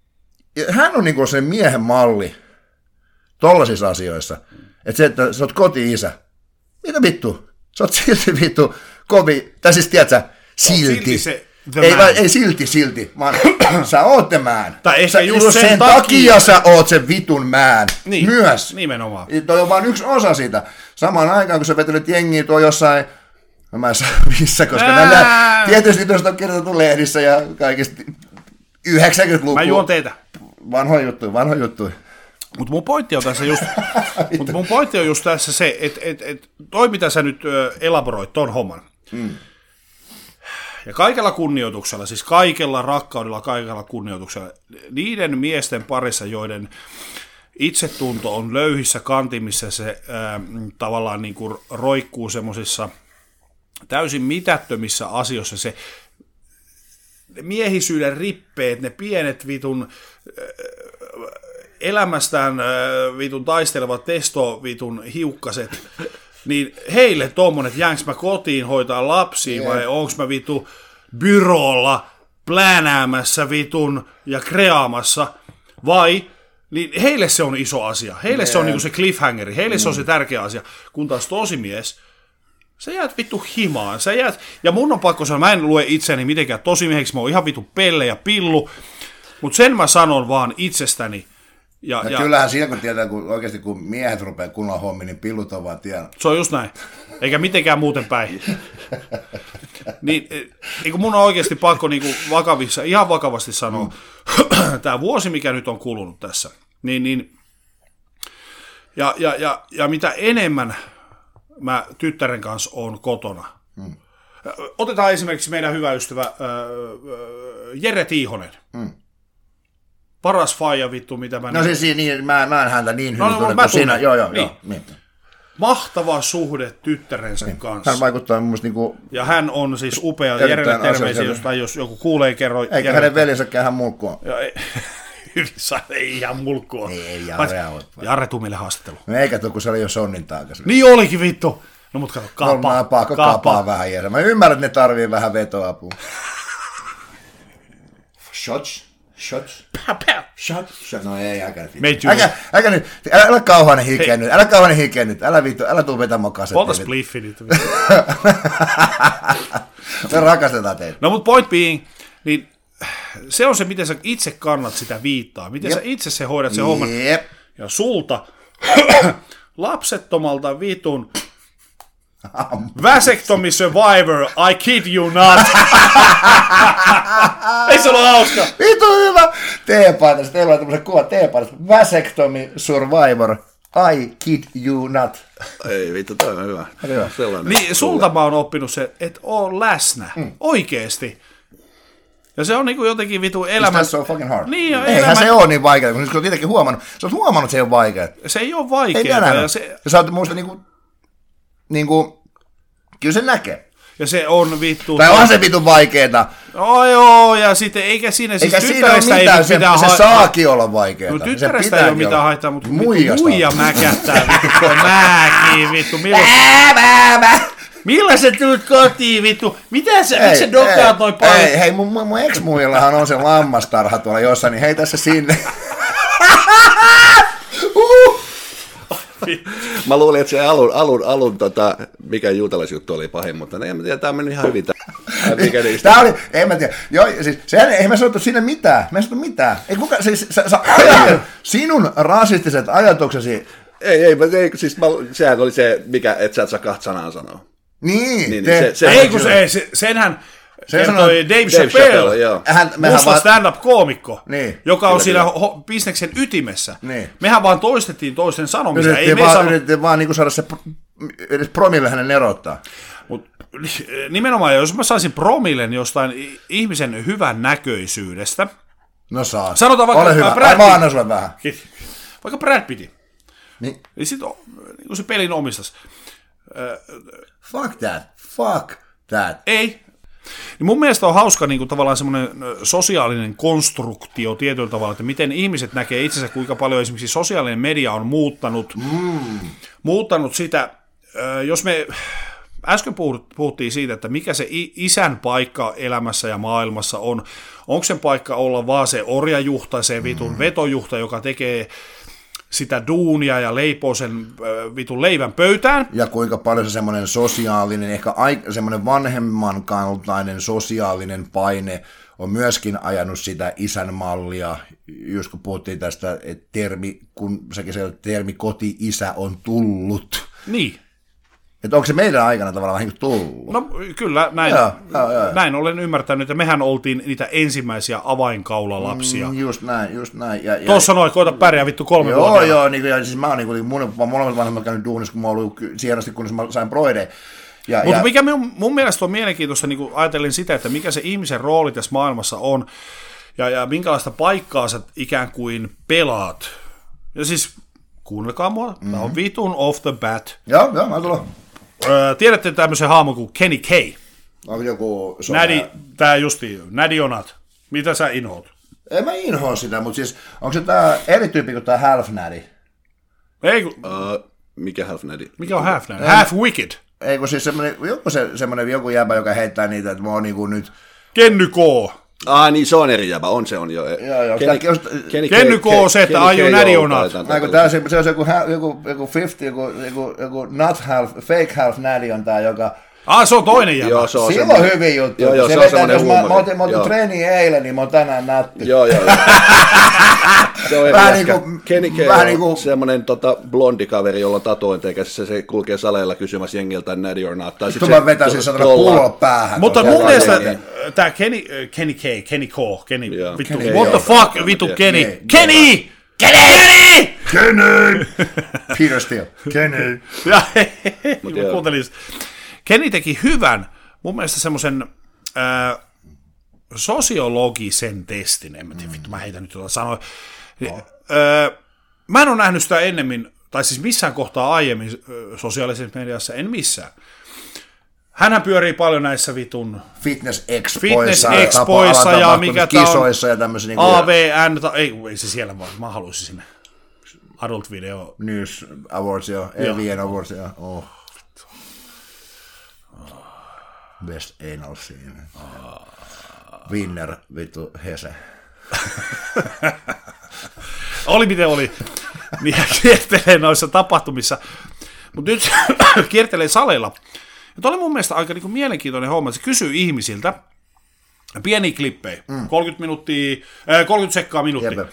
hän on niin kuin se miehen malli tollaisissa asioissa. Että se, että sä oot koti-isä. Mitä vittu? Sä oot silti vittu kovi, tai siis tiedätkö, silti. Ei, ei silti, silti, vaan sä oot the man. Tai sä, just sen, sen takia. takia sä oot sen vitun man niin, myös. Nimenomaan. Toi on vaan yksi osa siitä. Samaan aikaan, kun sä vetelet jengiä tuo jossain, no mä en saa missä, koska näillä tietysti tuosta on kirjoitettu lehdissä ja kaikista yhdeksänkymmentäluvun. Mä juon teitä. Vanhoja juttuja, vanhoja juttuja. Mutta mun pointti on tässä just, mut mun pointti on just tässä se, että et, et, toi mitä sä nyt ö, elaboroit ton homman. Mm. Ja kaikella kunnioituksella, siis kaikella rakkaudella, kaikella kunnioituksella, niiden miesten parissa, joiden, itsetunto on löyhissä kantimissa, se ää, tavallaan niin kuin roikkuu semmoisissa täysin mitättömissä asioissa, se miehisyyden rippeet, ne pienet vitun elämästään vitun taistelevat testo vitun hiukkaset, niin heille tommonen, että jäänkö mä kotiin hoitaa lapsia yeah. vai onko mä vitu byrolla pläänäämässä vitun ja kreaamassa, vai niin heille se on iso asia, heille yeah. se on niinku se cliffhangeri, heille mm. se on se tärkeä asia, kun taas tosimies, sä jäät vittu himaan, sä jäät, ja mun on pakko sanoa, mä en lue itseäni mitenkään tosimieheksi, mä oon ihan vittu pelle ja pillu, mutta sen mä sanon vaan itsestäni. Ja, no ja, kyllähän siinä kun tietää, kun oikeasti kun miehet rupeaa kunnon hommiin, niin pillut on vaan tiedä. Se on just näin, eikä mitenkään muuten päin. Niin, niin mun on oikeasti pakko niin kuin vakavissa, ihan vakavasti sanoa, mm. tämä vuosi, mikä nyt on kulunut tässä, niin, niin ja, ja, ja, ja mitä enemmän mä tyttären kanssa on kotona. Mm. Otetaan esimerkiksi meidän hyvä ystävä äh, Jere Tiihonen. Mm. Paras faija vittu, mitä mä... No siis niin, mä, mä en häntä niin hyvin no, no, tunne, mä kuin siinä. Joo, joo, niin. joo. Niin. Mahtava suhde tyttärensä niin. kanssa. Hän vaikuttaa mun mielestä niinku... Ja hän on siis upea. Jerelle terveisiä, jos, jos joku kuulee, kerro... Eikä Jere... hänen veljensäkään hän mulkkua. Ei, ei ihan mulkkua. Ei, ei Jare ole. Jare tuu meille haastattelu. No eikä tuu, kun se oli jo sonnin taakas. Niin olikin vittu. No mut kato, kapaa. No, pakko kapaa vähän Jere. Mä ymmärrän, että ne tarvii vähän vetoapua. Shots? Shots? Shots? Shots? No ei, äkä nyt. Äkä, äkä nyt. Älä, älä kauhainen hikeä nyt. Älä kauhainen hikeä nyt. Älä vittu, älä tuu vetämään kasettia. Polta spliffi nyt. Me rakastetaan teitä. No mut point being, niin se on se, miten sä itse kannat sitä viittaa. Miten Jep. sä itse se hoidat sen homman. Jep. Ja sulta lapsettomalta vitun vasectomy survivor, I kid you not. Ei se ole hauska. Vitu hyvä. Teepaitassa, teillä on tämmöisen kuva teepaitassa. Vasectomy survivor, I kid you not. Ei vittu, toi on hyvä. hyvä. Sellainen. Niin, sulta mä oon oppinut se, että oo läsnä. Mm. Oikeesti. Ja se on niinku jotenkin vitu elämä. It's so fucking hard. Niin, Eihän elämä... se ole niin vaikeaa, kun sä oot itsekin huomannut. Sä oot huomannut, että se ei ole vaikeaa. Se ei ole vaikeaa. Ei ja, se... ja sä oot muista niinku... Niinku... Kyllä se näkee. Ja se on vittu... Tai on se vittu vaikeeta. Oh, joo, ja sitten eikä siinä... Eikä siis siinä ole mitään, se, mitään se ha... saakin olla vaikeeta. No tyttärestä ei ole mitään haittaa, mutta muijasta. Muija mäkättää vittu, tuo määkiin vittu. Millä sä tulet kotiin vittu? Mitä sä, miksi sä dokaat noin paljon? Ei, hei, mun, mun, mun ex-muijallahan on se lammastarha tuolla jossain, niin heitä se sinne. uh. Mä luulin, että se alun, alun, alun tota, mikä juutalaisjuttu oli pahin, mutta en tiedä, tämä meni ihan hyvin. Tämä oli, en mä tiedä, joo, siis, sehän, ei me sanottu sinne mitään, me ei sanottu mitään. Ei kuka, siis, sä, sä ajattelet, sinun rasistiset ajatuksesi. Ei, ei, ei siis mä, sehän oli se, mikä, et sä et saa kahta sanaa sanoa. Niin, niin te, se, se, ei kun se, se, senhän se kertoi Dave, Dave Chappelle, Chappelle musta va- stand-up-koomikko, niin, joka on kyllä, siinä kyllä. Ho- bisneksen ytimessä. Niin. Mehän vaan toistettiin toisten sanomista. Yritettiin, ei vaan, sano... yritettiin vaan niin saada se edes promille hänen erottaa. Mut, nimenomaan, jos mä saisin promillen jostain ihmisen hyvän näköisyydestä. No saa. Sanotaan vaikka Ole hyvä. Brad Mä annan sulle vähän. Vaikka Brad Pittin. Niin. Niin sit niin se pelin omistas. Fuck that. Fuck that. Ei. Niin mun mielestä on hauska niin kuin tavallaan semmoinen sosiaalinen konstruktio tietyllä tavalla, että miten ihmiset näkee itsensä, kuinka paljon esimerkiksi sosiaalinen media on muuttanut, mm. muuttanut sitä, jos me äsken puhuttiin siitä, että mikä se isän paikka elämässä ja maailmassa on, onko sen paikka olla vaan se orjajuhta, se vitun mm. vetojuhta, joka tekee sitä duunia ja leipoo sen äh, vitun leivän pöytään. Ja kuinka paljon se semmoinen sosiaalinen, ehkä aik- semmoinen vanhemman kaltainen sosiaalinen paine on myöskin ajanut sitä isän mallia, just kun puhuttiin tästä, että termi, kun sekin se termi koti-isä on tullut. Niin. Että onko se meidän aikana tavallaan vähän tullut? No kyllä, näin, joo, joo, joo. näin olen ymmärtänyt, että mehän oltiin niitä ensimmäisiä avainkaulalapsia. Mm, just näin, just näin. Ja, ja, Tuossa noin, koita pärjää vittu kolme joo, vuotta. Joo, niin, ja siis mä oon niin, mun molemmat vanhemmat käynyt duunissa, kun mä oon ollut siihen asti, kunnes mä sain broideen. Mutta mikä mun, mun mielestä on mielenkiintoista, niin ajatellen sitä, että mikä se ihmisen rooli tässä maailmassa on, ja, ja minkälaista paikkaa sä ikään kuin pelaat. Ja siis, kuunnelkaa mua, mm-hmm. Tämä on vitun off the bat. Joo, joo, mä tullaan. Öö, tiedätte tämmöisen haamon kuin Kenny K. Onko joku... Nädi, tää justi, Nädi Onat. Mitä sä inhoot? En mä inhoa sitä, mutta siis onko se tää eri tyyppi kuin tää Half Nädi? Ei, kun... Uh, mikä Half Nädi? Mikä on Half Nädi? Half Wicked. Ei kun siis semmonen, joku se, semmonen joku jäbä, joka heittää niitä, että mä oon niinku nyt... Kenny K. Ah niin, se on eri jäbä, on se on jo. Joo, joo. Kenny, Kenny, Kenny, Kenny K on se, että aion Nädi Onat. Aiku tää se, se on joku, joku, joku viisikymmentä, joku, joku, joku not half, fake half Nädi on tää, joka... Ah, se on toinen jäbä. Joo, se on Sillä on hyvin juttu. Joo, joo, se, se on semmoinen huumori. Mä otin, mä otin treeniä eilen, niin mä oon tänään nätty. Joo, joo. Se on vähän niinku, niinku... Kenny K vähän on niinku... semmoinen tota, blondikaveri, jolla on tatuointeja käsissä, se kulkee saleilla kysymässä jengiltä Nädi or not. Tai sitten mä vetäisin satana pullo päähän. Mutta mun mielestä tää Kenny, Kenny K, Kenny K, Kenny, yeah. vittu, Kenny, what the fuck, vittu Kenny, yeah. Kenny! Kenny! Kenny! Peter Steele. Kenny! Ja mä kuuntelin sitä. Kenny teki hyvän, mun mielestä semmoisen äh, sosiologisen testin, en mä tiedä, vittu, mä heitän nyt jotain sanoa. No. Äh, mä en ole nähnyt sitä ennemmin, tai siis missään kohtaa aiemmin äh, sosiaalisessa mediassa, en missään. Hänhän pyörii paljon näissä vitun fitness-expoissa, fitness-expoissa ja, ja mikä kisoissa ja tämmöisiä. Niin A V N, ta, ei, ei se siellä vaan, mä haluaisin sinne. Adult Video. News Awards, joo. A V N Awards, joo. Oh. Best anal scene. Oh. Winner, vittu, Hese. Oli miten oli. Niin kiertelee noissa tapahtumissa. Mutta nyt kiertelee saleilla. Ja toi oli mun mielestä aika niinku mielenkiintoinen homma. Se kysyy ihmisiltä pieniä klippejä. Mm. kolmekymmentä minuuttia, äh, kolmekymmentä sekkaa minuutti. Äh,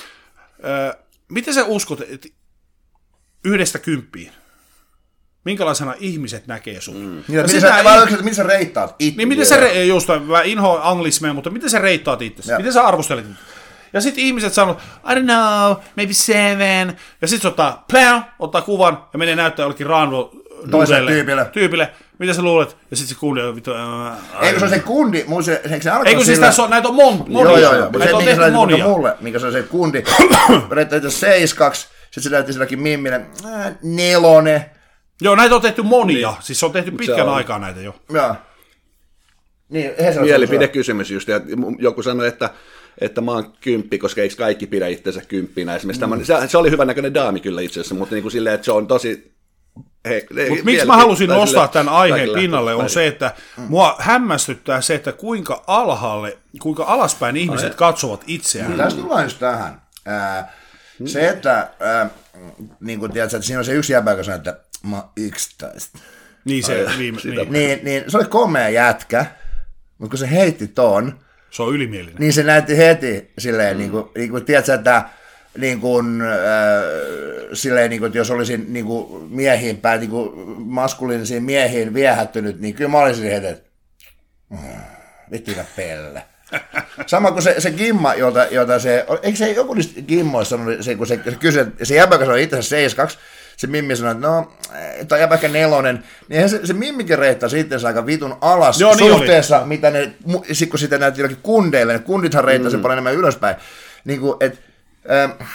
miten sä uskot, että yhdestä kymppiin? Minkälaisena ihmiset näkee sun? Mm. Niin, miten, sä, ihmiset, miten sä reittaat itse? Niin, miten sä, re, just, mä inhoan anglismeja, mutta miten sä reittaat itse? Miten sä arvostelet? Ja sitten ihmiset sanoo, I don't know, maybe seven. Ja sitten se ottaa, pläu, ottaa kuvan ja menee näyttää jollekin Ranvo toiselle tyypille. tyypille. Mitä sä luulet? Ja sitten se kundi on vittu... Eikö se on se kundi? Mun se, se, se Eikö siis tässä on, näitä on mon, monia. Joo, joo, joo. Näitä se, on tehty monia. Mulle, mikä se on se kundi. Reittää seiskaksi, sitten se näytti silläkin mimmille, äh, nelonen. Joo, näitä on tehty monia. Niin. Siis se on tehty pitkän on... aikaa näitä jo. Joo. Niin, mielipidekysymys just. Ja joku sanoi, että, että mä oon kymppi, koska eikö kaikki pidä itsensä kymppinä. Esimerkiksi mm. tämä, se oli hyvän näköinen daami kyllä itse asiassa, mutta niin kuin silleen, että se on tosi... He, Mutta miksi mä halusin nostaa tämän aiheen pinnalle on se, että mm. mua hämmästyttää se, että kuinka alhaalle, kuinka alaspäin ihmiset Ai. katsovat itseään. Mm. Tässä tullaan just tähän. Äh, se, että, äh, niin kuin tiedät, että siinä on se yksi jäbä, joka sanoo, että mä oon yksitoista. Niin se viime, niin. Niin, niin se oli komea jätkä, mutta kun se heitti ton, se on ylimielinen. Niin se näytti heti silleen, mm. niin kuin, niin kuin tiedätkö, että niin kuin, äh, silleen, niin kuin, että jos olisin niin kuin miehiin päin, niin kuin maskuliinisiin miehiin viehättynyt, niin kyllä mä olisin heti, että mm, vittuina pelle. Sama kuin se, se Gimma, jota, jota se, eikö se joku niistä Gimmoissa sanonut, se, kun se, se kysyi, se jäbä, joka sanoi itse asiassa seiskaksi, se Mimmi sanoi, että no, toi jäbä ehkä nelonen, niin se, se Mimmikin reittasi itsensä aika vitun alas Joo, niin suhteessa, oli. Mitä ne, sit kun sitten näytti jollakin kundeille, ne kundithan reittasi mm. paljon enemmän ylöspäin. Niin kuin, et, äh,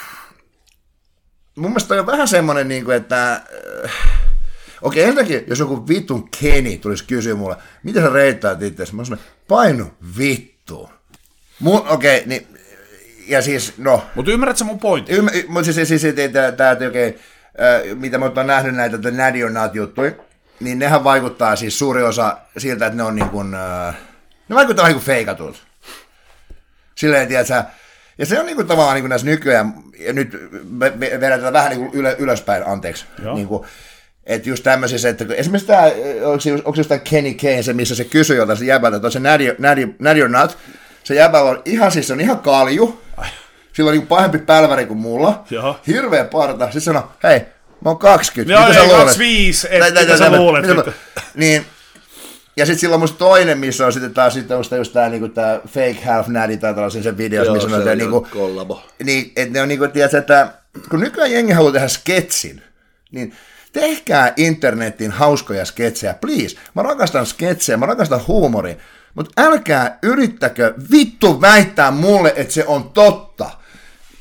mun mielestä toi on vähän semmoinen, niin kuin, että äh, okei, okay, ensinnäkin, jos joku vitun Kenny tulisi kysyä mulle, miten sä reittaat itseäsi? Mä sanoin, painu vittu. Okei, okay, niin, ja siis, no. Mutta ymmärrätkö mun pointin? Ymmär, mutta siis, siis, siis tää, okei, okay, mitä mä oon nähnyt näitä Nädi or not -juttuja, niin nehän vaikuttaa siis suuri osa siltä, että ne on niin kuin, ne vaikuttaa vähän kuin feikatut. Silleen, tiedätkö, ja se on niin kuin tavallaan niin kuin näissä nykyään, ja nyt vedetään vähän niin kuin ylö, ylöspäin, anteeksi, niin kuin, että just tämmöisissä, että esimerkiksi tämä, onko se, onko se just tämä Kenny Kane, se missä se kysyy jolta se jäbältä, että on se Nädi, Nädi, Nädi or not, se jäbällä on ihan, siis se on ihan kalju, sillä on niin pahempi pälväri kuin mulla. Joo. Hirveä parta. Sitten sanoo, hei, mä oon kaksikymmentä. Joo, mitä ei, sä luulet? kaksikymmentäviisi. Et, mitä sä luulet? Mitä, niin, ja sitten sillä on musta toinen, missä on sitten taas sitten just tää, niinku, tää fake half Nädi tai tällaisen sen videossa, missä on tää niinku... kollabo. Niin, että ne on niinku, tiedätkö, että kun nykyään jengi haluaa tehdä sketsin, niin tehkää internetin hauskoja sketsejä, please. Mä rakastan sketsejä, mä rakastan huumoria, mutta älkää yrittäkö vittu väittää mulle, että se on totta.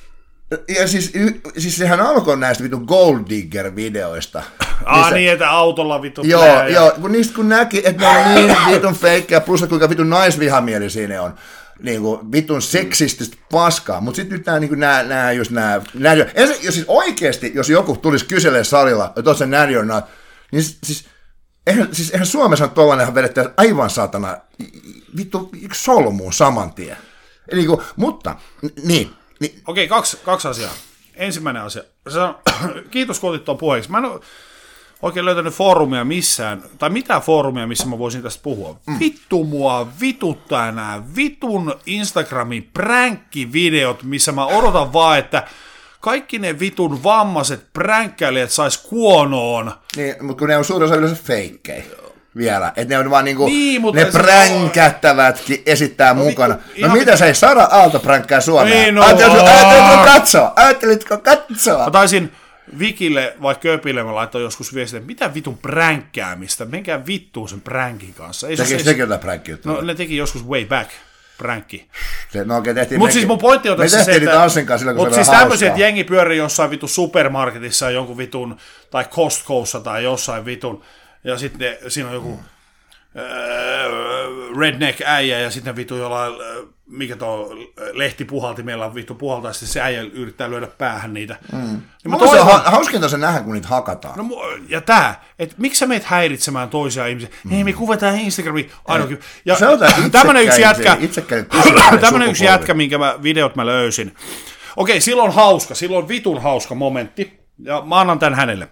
Ja siis, siis sehän alkoi näistä vitun Gold Digger-videoista. Ah niistä, niin, että autolla vittu joo, ja... joo, kun niistä kun näki, että ne on niin vitun feikkejä, plus kuinka vitun naisvihamielisiä ne on. Niin kuin vitun seksististä paskaa, mutta sitten nyt nämä, niin nämä, nämä just nämä, nämä jos siis oikeasti, jos joku tulisi kyselemään salilla, että oot sä näin or not, niin siis eihän, siis eihän Suomessa tuollainenhan vedettäisiin aivan saatana vittu solmuun saman tien. Eli, niin kuin, mutta, niin. niin. Okei, kaksi, kaksi asiaa. Ensimmäinen asia. Kiitos kun otit tuon puheeksi. Mä en ole oikein löytänyt foorumia missään, tai mitään foorumia, missä mä voisin tästä puhua. Mm. Vittu mua vituttaa nämä vitun Instagramin pränkkivideot, missä mä odotan vaan, että kaikki ne vitun vammaiset pränkkäilijät sais kuonoon. Niin, mutta kun ne on suurin osa yleensä feikkejä vielä, että ne on vaan niinku, niin, ne pränkättävätkin esittää no, mukana. No, no mitä se, Sara Aalto pränkkää Suomea? Niin, no. Ajattelitko katsoa? Ajattelitko katsoa? Mä taisin Vikille vai Köpille mä laitoin joskus viestiä, että mitä vitun pränkkäämistä, menkää vittuun sen pränkin kanssa. Tekikö sekin jotain pränkkiä? No ne teki joskus way back. Pränkki. No okei, tehtiin. Mutta siis mun pointti on tässä se, että mutta siis tämmöisiä, että jengi pyörii jossain vitun supermarketissa jonkun vitun, tai Costcossa tai jossain vitun, ja sitten siinä on joku äh, redneck äijä, ja sitten vittu jollain, mikä tuo lehti puhalti, meillä on vittu puhaltaa, sitten se äijä yrittää lyödä päähän niitä. Mm. Niin toivon, se on hauskinta se nähdä, kun niitä hakataan. No, ja tää, että miksi sä meet häiritsemään toisia ihmisiä? Mm. Hei, me kuvataan Instagramiin. Ainoakin. Ja tämmönen yksi jätkä, tämmönen yksi jätkä, minkä mä, videot mä löysin. Okei, silloin hauska, silloin vitun hauska momentti, ja mä annan tän hänelle.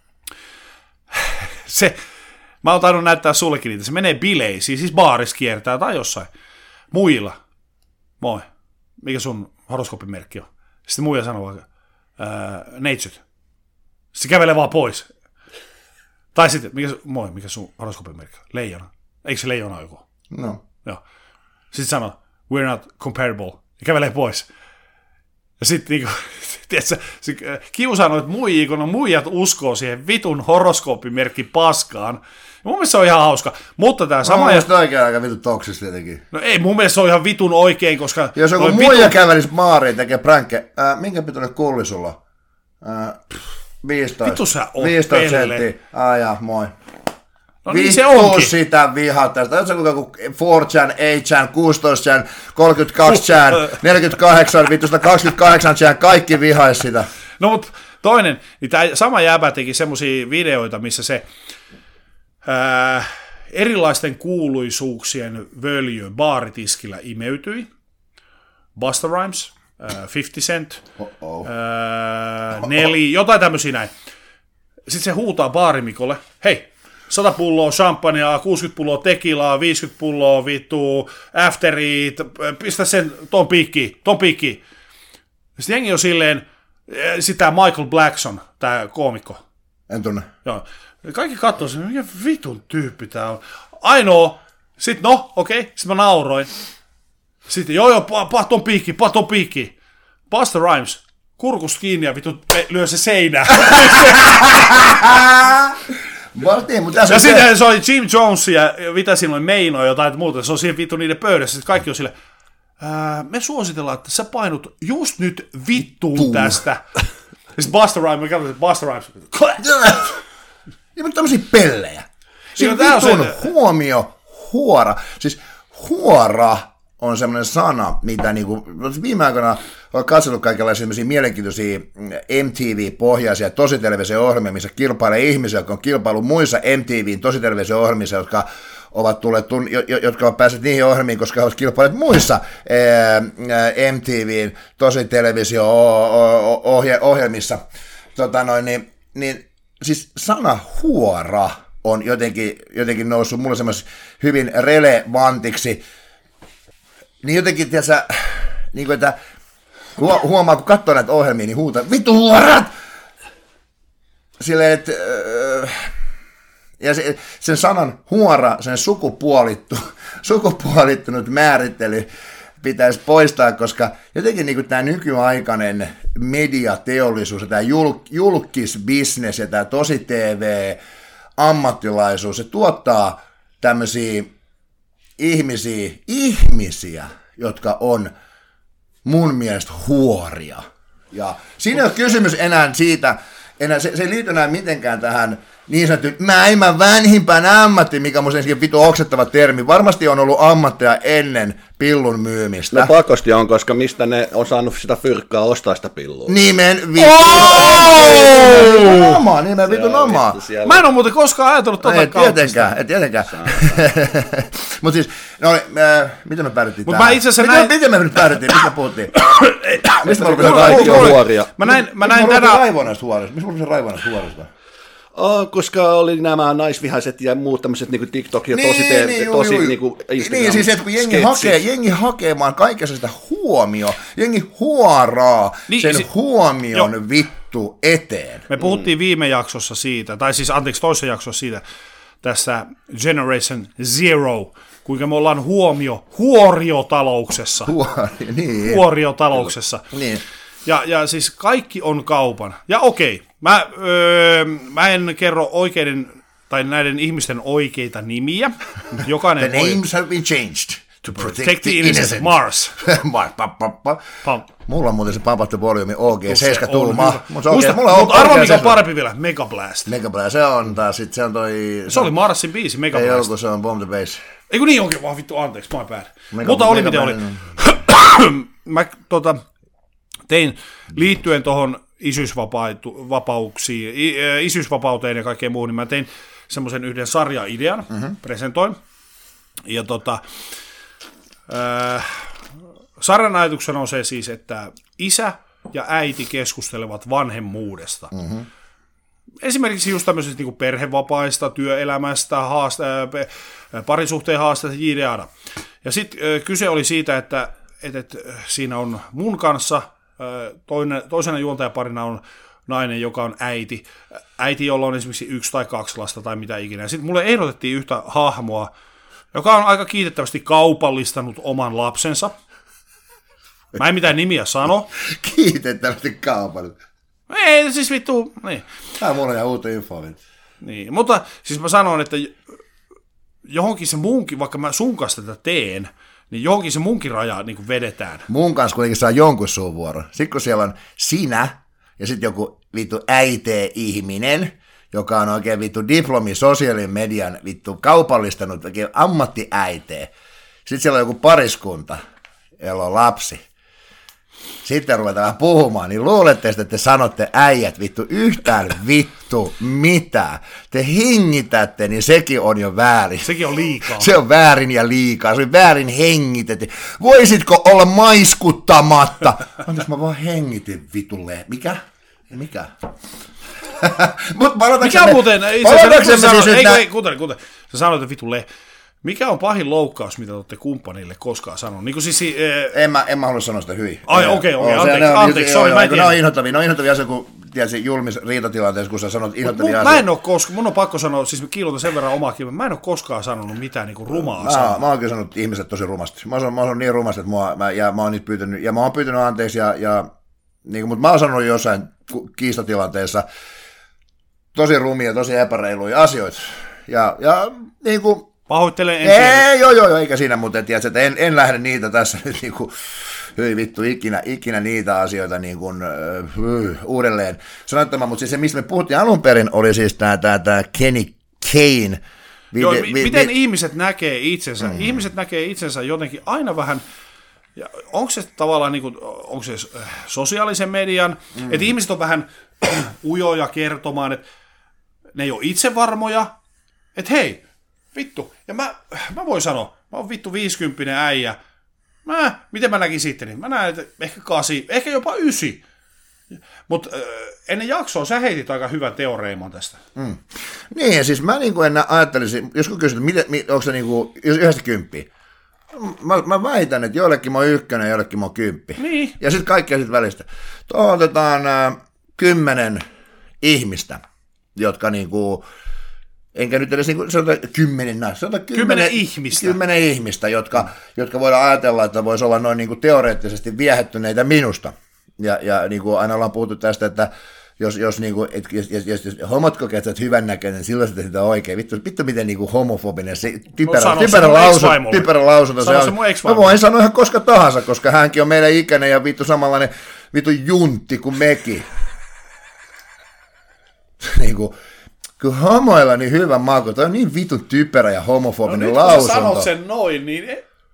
Se, mä oon tainnut näyttää sullekin niitä, se menee bileisiin, siis baaris kiertää tai jossain. Muilla. Moi. Mikä sun horoskooppimerkki on? Sitten muija sanoo vaikka, neitsyt. Sitten se kävelee vaan pois. Tai sitten, mikä, moi, mikä sun horoskooppimerkki on? Leijona. Eikö se leijona joku? No. Joo. Sitten sanoo, we're not comparable. Ja kävelee pois. Ja sitten niinku, tiedätkö, se kiusaa noita muijia, kun on muijat uskoo siihen vitun horoskooppimerkki paskaan. Ja mun mielestä se on ihan hauska. Mutta tää sama... Mun mielestä oikein aika vitun toksista tietenkin. No ei, mun mielestä se on ihan vitun oikein, koska... Jos joku muija vitun... kävelisi baariin tekee pränkke, äh, minkä pituinen kulli sulla? Äh, viisitoista. Vittu sä oot viisitoista senttiä. Ai ja, moi. No niin se onkin. Sitä vihaa tästä. Oletko kuinka kuin neljä chan, kahdeksan chan, kuusitoista chan, kolmekymmentäkaksi chan, neljäkymmentäkahdeksan, vittu sata kaksikymmentäkahdeksan chan, kaikki vihaisi sitä. No mutta toinen, niin tämä sama jäbä teki semmosia videoita, missä se ää, erilaisten kuuluisuuksien völjy baaritiskillä imeytyi. Busta Rhymes, ää, viisikymmentä Cent, ää, Nelly, jotain tämmöisiä näin. Sitten se huutaa baarimikolle, hei, sata pulloa champagnea, kuusikymmentä pulloa tekilaa, viisikymmentä pulloa vittu, afterit, pistä sen ton piikkiin, ton piikkiin. Sitten jengi on silleen, sitten tämä Michael Blackson, tämä koomikko. En tunne. Joo. Kaikki katsoo sen, mikä vitun tyyppi tää on. Ainoa, sit no, okei, okay. Sitten mä nauroin. Sitten joo joo, pa, pa ton piikkiin, pa ton piikkiin. Busta Rhymes, kurkus kiinni ja vittu lyö se seinään. Valtiin, mutta ja sitten se oli Jim Jones ja mitä siinä oli Meino jotain muuta, se on siinä vittu niiden pöydässä, sitten kaikki on silleen, me suositellaan, että sä painut just nyt vittuun Tuu. tästä. Ja sitten Busta Rhymes, me katsoin, että Busta Rhymes, ja mutta tämmöisiä pellejä. Siinä vittuun huomio, huora, siis huora on semmoinen sana, mitä niinku, viime aikoina olen katsellut kaikenlaisia semmoisia mielenkiintoisia M T V-pohjaisia tositelevisio-ohjelmia, missä kilpailee ihmisiä, jotka on kilpailut muissa M T V:n tositelevisio-ohjelmissa, jotka ovat tulleet, jotka ovat päässeet niihin ohjelmiin, koska he ovat kilpailleet muissa M T V:n tositelevisio-ohjelmissa. Tota noin, niin, niin, siis sana huora on jotenkin, jotenkin noussut mulle semmoisen hyvin relevantiksi. Niin jotenkin, tiedätkö, niin kuin, että huomaa, kun katsoo näitä ohjelmia, niin huutaa, vittu huorat! Silleen, että... Ja se, sen sanan huora, sen sukupuolittu, sukupuolittunut määrittely pitäisi poistaa, koska jotenkin niin kuin tämä nykyaikainen mediateollisuus ja tämä julk, julkisbisnes ja tämä tosi T V-ammattilaisuus, se tuottaa tämmöisiä ihmisiä, ihmisiä, jotka on mun mielestä huoria. Ja siinä ei ole kysymys enää siitä, enää, se, se ei liity enää mitenkään tähän niin sanottu maailman vanhimpaan ammatti, mikä on musta ensinnäkin vitu oksettava termi. Varmasti on ollut ammatteja ennen pillun myymistä. No pakosti on, koska mistä ne on saanut sitä fyrkkaa ostaa sitä pillua. Nimen vittu. Oh! Omaa, nimen vitun omaa. Mä en ole muuten koskaan ajatellut tota ei, tietenkään, ei tietenkään. Mutta siis, no, äh, miten me päädyttiin tähän? Miten, näin... miten me nyt päädyttiin? Mistä puhuttiin? Mistä mä rupesin kaikki on huoria? Mä näin, mä näin tänään... Mistä mä raivoin näistä huorista? Mistä mä rupesin raivoin näistä huorista? Oh, koska oli nämä naisvihaiset ja muut tämmöiset niin TikTok ja tosi, niin, niin, tosi juu, niin kuin Instagram niin, siis että kun jengi hakee, jengi hakemaan kaikessa sitä huomioon, jengi huoraa niin, sen si- huomion jo. vittu eteen. Me puhuttiin mm. viime jaksossa siitä, tai siis anteeksi toisessa jaksossa siitä, tässä Generation Zero, kuinka me ollaan huomio, huoriotalouksessa. Huori, niin. Huoriotalouksessa. Niin. Ja, ja siis kaikki on kaupan. Ja okei, mä, öö, mä en kerro oikeiden, tai näiden ihmisten oikeita nimiä. Jokainen the voi... names have been changed to protect, protect the, the innocent. innocent. Mars. Mars. Pa, pa, pa. Pa. Mulla on muuten se pampattu volyymi O G seitsemän tuumaa. Musta, mutta arva mikä on parempi vielä, Mega Blast. Mega Blast, se on taas, sit se on toi... Se oli Marsin biisi, Mega Blast. Ei ollut, se on Bomb the Bass. Eiku niin onkin, vaan vittu anteeksi, my bad. Mega, mutta oli miten oli. Mä tota... tein liittyen tuohon isyysvapauksiin, isyysvapauteen ja kaikkeen muuhun, niin mä tein semmoisen yhden sarjaidean, mm-hmm. presentoin. Ja tota, äh, sarjan ajatuksena on se siis, että isä ja äiti keskustelevat vanhemmuudesta. Mm-hmm. Esimerkiksi just tämmöisistä niin kuin perhevapaista, työelämästä, haaste, äh, parisuhteen haasteista, jda. Ja sitten äh, kyse oli siitä, että, että, että siinä on mun kanssa Toinen, toisena juontajaparina on nainen, joka on äiti. Äiti, jolla on esimerkiksi yksi tai kaksi lasta tai mitä ikinä. Sitten mulle ehdotettiin yhtä hahmoa, joka on aika kiitettävästi kaupallistanut oman lapsensa. Mä en mitään nimiä sano. Kiitettävästi kaupallistanut. Ei, siis vittu, niin. Tää mulla on ihan uutta infoa. Niin, mutta siis mä sanon, että johonkin se munkin, vaikka mä sun kanssa tätä teen, niin johonkin se munkin raja niin kuin vedetään. Mun kanssa kuitenkin saa jonkun suun vuoro. Sitten kun siellä on sinä ja sitten joku vittu äitee-ihminen, joka on oikein vittu diplomi sosiaalisen median vittu kaupallistanut oikein ammattiäitee. Sitten siellä on joku pariskunta, jolla on lapsi. Sitten ruvetaan puhumaan, niin luulette, että te sanotte äijät vittu yhtään vittu mitä. Te hengitätte, niin sekin on jo väärin. Sekin on liikaa. Se on väärin ja liikaa. Se on väärin hengitetty. Voisitko olla maiskuttamatta? Anteeksi, mä vaan hengitin vitulle. Mikä? Mikä? Mut Mikä on muuten? Ei, kuuntele, kuuntele. Sä sanoit, että vitulle. Mikä on pahin loukkaus, mitä olette kumppanille koskaan sanonut? Niin siis, äh... en, mä, en mä halua sanoa sitä hyvin. Ai okei, okay, okay, anteeksi, anteeksi, sori, mä en tiedä. Ne on inhottavia, ne on inhottavia asioita, kun tiedätkö, julmis riitatilanteessa, kun sä sanot inhottavia asioita. Mä en ole koskaan, mun on pakko sanoa, siis mä kiilotan sen verran omaa kieltä, mä en ole koskaan sanonut mitään niin kuin rumaa mä, sanaa. Mä oon kyllä sanonut ihmiset tosi rumasti. Mä oon, mä oon niin rumasti, että mua, mä, ja mä oon nyt pyytänyt, ja mä oon pyytänyt anteeksi, ja, ja, niin kuin, mutta mä oon sanonut jossain kiistatilanteessa tosi rumia, tosi epäreiluja asioita. Ja, ja niin kuin, pahoittelen ensin. Ei, joo, joo, eikä siinä, mutta tiedätkö, että en, en lähde niitä tässä nyt niin kuin, hyi vittu, ikinä, ikinä niitä asioita niin kuin, uh, uudelleen sanottamaan, mutta siis se, mistä me puhuttiin alun perin, oli siis tämä, tämä, tämä Kenny Kane. Joo, vi, vi, miten vi, ihmiset näkee itsensä? Mm. Ihmiset näkee itsensä jotenkin aina vähän, ja onko se tavallaan, niin kuin, onko se sosiaalisen median, mm. että ihmiset on vähän ujoja kertomaan, että ne ei ole itsevarmoja, että hei, vittu, ja mä, mä voin sanoa, mä oon vittu viisikymppinen äijä, mä, miten mä näkin sitten, niin mä näen, että ehkä kasi, ehkä jopa ysi. Mutta äh, ennen jaksoa sä heitit aika hyvän teoreeman tästä. Mm. Niin, ja siis mä niin kuin en ajattelisin, jos kun kysyt, miten, onko se niin kuin, yhdestä kymppiä, mä, mä väitän, että joillekin mä oon ykkönen ja joillekin mä oon kymppi. Niin. Ja sitten kaikkea sitten välistä. Tuohon otetaan äh, kymmenen ihmistä, jotka niin kuin, enkä nyt edes niin kuin, sanotaan kymmenen, sanotaan kymmenen, kymmenen ihmistä, kymmenen ihmistä jotka, mm. jotka voidaan ajatella, että voisi olla noin niin kuin teoreettisesti viehättyneitä minusta. Ja, ja niin kuin aina ollaan puhuttu tästä, että jos, jos, niin kuin, et, jos, jos, jos homot kokee, että olet hyvännäköinen, niin silloin sitä sitä oikein. Vittu, vittu miten niin kuin homofobinen, se typerä, no, typerä, lausunto, typerä lausunto. Sano se on. Mä voin sanoa ihan koska tahansa, koska hänkin on meidän ikäinen ja vittu samanlainen vitun juntti kuin mekin. niinku, kun homoilla niin hyvä maku, toi on niin vitun typerä ja homofobinen no, lausunto. Nyt kun sä sanot sen noin, niin...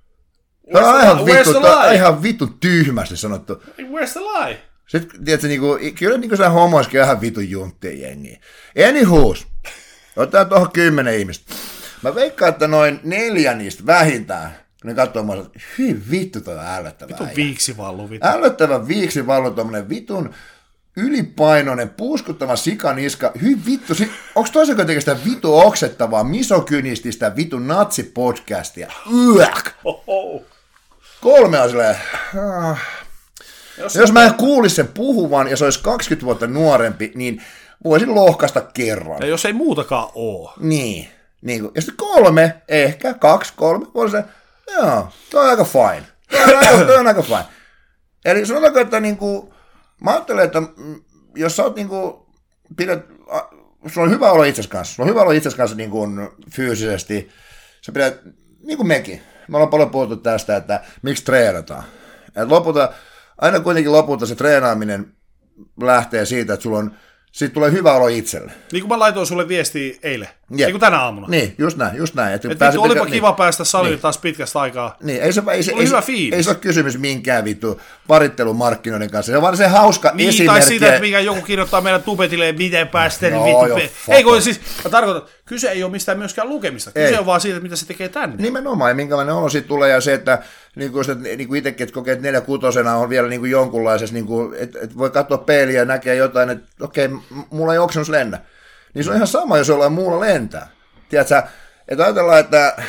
Toi on ihan vittu, toi ihan vitun tyhmästi sanottu. Where's the lie? Sitten, tiedätkö, niinku, kyllä niinku se homoiskin on ihan vitun junttien jengiä. Anyhoos, otetaan tuohon kymmenen ihmistä. Mä veikkaan, että noin neljä niistä vähintään, kun ne katsoo mua, että hyi vittu toi on ällöttävä. Vitun viiksivallu. Vittu. Ällöttävä viiksivallu, tommonen vitun ylipainoinen, puuskuttava sikaniska. Hyi vittu, si- onks toisen kuitenkin sitä vitu oksettavaa, misokynististä vitun natsipodcastia? Yäk! Oho. Kolme on silleen... Ah. Jos, Jos mä en kuulisi sen puhuvan ja se olisi kaksikymmentä vuotta nuorempi, niin voisin lohkaista kerran. ja jos ei muutakaan oo. Niin. niin kuin, ja sitten kolme, ehkä kaksi, kolme, voisi se, joo, toi on aika fine. Toi on aika, toi on aika fine. Eli sanotaanko, että niinku, mä ajattelen, että jos sä oot niinku, pidät, sulla on hyvä olla itsesi kanssa, sulla on hyvä olla itsesi kanssa niinku fyysisesti, sä pidät, niin kuin mekin, me ollaan paljon puhuttu tästä, että miksi treenataan. Et lopulta, aina kuitenkin lopulta se treenaaminen lähtee siitä, että sulla on, siitä tulee hyvä olo itselle. Niin kuin mä laitoin sulle viestiä eilen, Jep. niin kuin tänä aamuna. Niin, just näin, just näin. Että et olipa kiva niin. päästä salille niin. taas pitkästä aikaa. Niin, ei se, ei, se, oli ei, hyvä se, fiilis. ei se ole kysymys minkään vittu parittelumarkkinoiden kanssa. Se on vaan se hauska niin, esimerkki. Tai siitä, että mikä joku kirjoittaa meidän tubetille, miten päästään. No, vittu. jo, Pe- ei kun siis, mä tarkoitan, kyse ei ole mistään myöskään lukemista. Kyse ei. on vaan siitä, mitä se tekee tänne. Nimenomaan, ja minkälainen olo siitä tulee, ja se, että niin kuin, niin kuin itsekin, että kokee, että neljä kutosena on vielä niin kuin jonkunlaisessa, niin kuin, että, että voi katsoa peiliä ja näkee jotain, että okei, mulla ei oksennus lennä. Niin se on ihan sama, jos jollain muulla lentää. Tiedätkö, että ajatellaan, että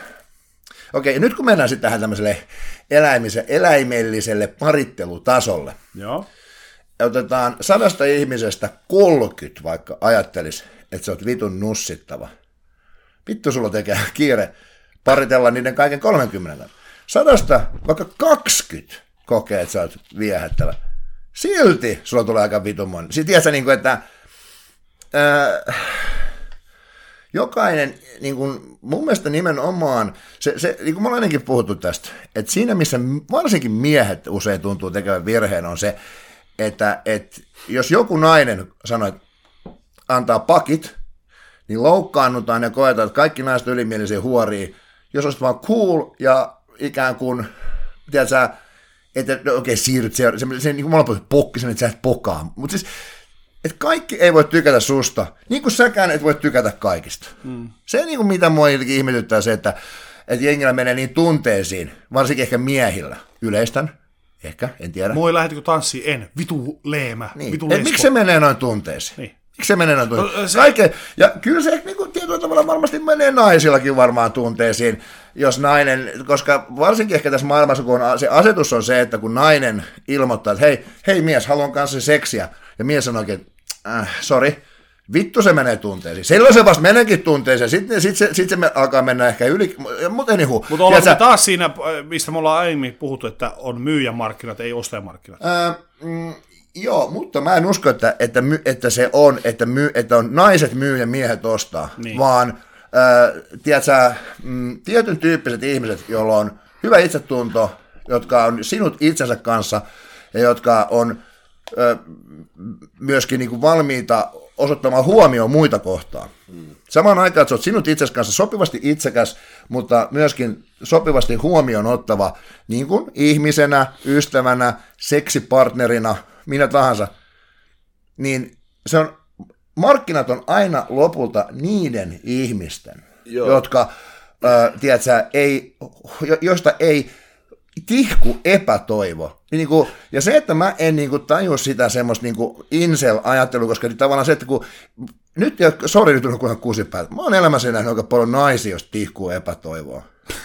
okei, nyt kun mennään sitten tähän tämmöiselle eläimelliselle parittelutasolle, Joo. ja otetaan sadasta ihmisestä kolmekymmentä vaikka ajattelisi, että sä oot vitun nussittava. Vittu sulla tekee kiire paritella niiden kaiken kolmenkymmenen. Sadasta vaikka kaksikymmentä kokee, että sä oot viehättävä. Silti sulla tulee aika vitummoinen. Sitten tiedätkö, niin kuin, että ää, jokainen, niin kuin, mun mielestä nimenomaan, se, se, niin kuin me ollaan ennenkin puhuttu tästä, että siinä missä varsinkin miehet usein tuntuu tekevän virheen on se, että, että jos joku nainen sanoo, että antaa pakit, niin loukkaannutaan ja koetaan, että kaikki naiset ylimielisiä huoria, jos olisit vaan cool ja ikään kuin, tiedätkö, että no, okei, okay, siirryt, se, se, se niin kuin me ollaan puhuttu pokkisen, että sä et pokaa, mutta siis, että kaikki ei voi tykätä susta, niin kuin säkään et voi tykätä kaikista. Mm. Se, niin kuin mitä mua ihmetyttää se, että, että jengillä menee niin tunteisiin, varsinkin ehkä miehillä, yleistän, ehkä, en tiedä. Moi lähti kun tanssii, en, vitu leemä, niin. vitu lesbo. Miksi se menee noin tunteisiin? Niin. Miksi se menee noin tunteisiin? No, se... Kaiken, ja kyllä se niin kuin, tietyllä tavalla varmasti menee naisillakin varmaan tunteisiin, jos nainen, koska varsinkin ehkä tässä maailmassa, kun on, se asetus on se, että kun nainen ilmoittaa, että hei, hei mies, haluan kanssa seksiä, ja mies sanoo oikein, äh, sori, vittu se menee tunteisiin. Silloin se vasta meneekin tunteisiin, sitten sit se, sit se alkaa mennä ehkä yli, mutta anywho. Mutta ollaan sä... taas siinä, mistä me ollaan aiemmin puhuttu, että on myyjämarkkinat, ei ostajamarkkinat. Äh, mm, joo, mutta mä en usko, että, että, my, että se on, että, my, että on naiset myy ja miehet ostaa, niin. vaan äh, tiedätkö, mm, tietyn tyyppiset ihmiset, joilla on hyvä itsetunto, jotka on sinut itsensä kanssa ja jotka on äh, myöskin niin kuin valmiita osoittamaan huomioon muita kohtaan. Hmm. Samaan aikaan, että sä oot sinut itsesi kanssa sopivasti itsekäs, mutta myöskin sopivasti huomioon ottava niin kuin ihmisenä, ystävänä, seksipartnerina, minä tahansa, niin se on, markkinat on aina lopulta niiden ihmisten, Joo. jotka, äh, tiedätkö, ei, jo, joista ei tihku epätoivo. Niin kuin, ja se, että mä en niin kuin, tajua sitä semmoista niin kuin incel-ajattelua, koska tavallaan se, että kun nyt, ja sori nyt on kunhan kuusi päältä, mä oon elämässä nähnyt aika paljon naisia, jos tihkuu epätoivoa.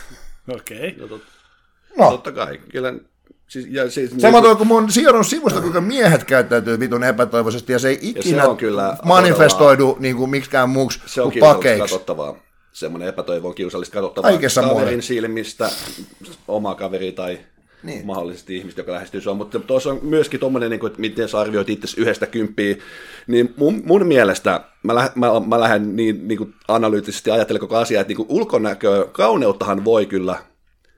Okei. Okay. No, tot, no. Totta kai, kyllä. Siis, ja siis, Sama tuo, kun mun siirron sivusta, kuinka miehet käyttäytyy vitun epätoivoisesti, ja se ei ikinä se manifestoidu niin kuin miksikään muuksi kuin pakeiksi. Katsottavaa. Semmoinen epätoivo on kiusallista katsottavaa kaverin silmistä, oma kaveri tai niin. mahdollisesti ihmistä, joka lähestyy sua. Mutta tuossa on myöskin tuommoinen, että miten sä arvioit itse yhdestä kymppiä, niin mun, mun mielestä mä, läh, mä, mä lähden niin, niin kuin analyyttisesti ajattelemaan koko asiaa, että niin kuin ulkonäköä, kauneuttahan voi kyllä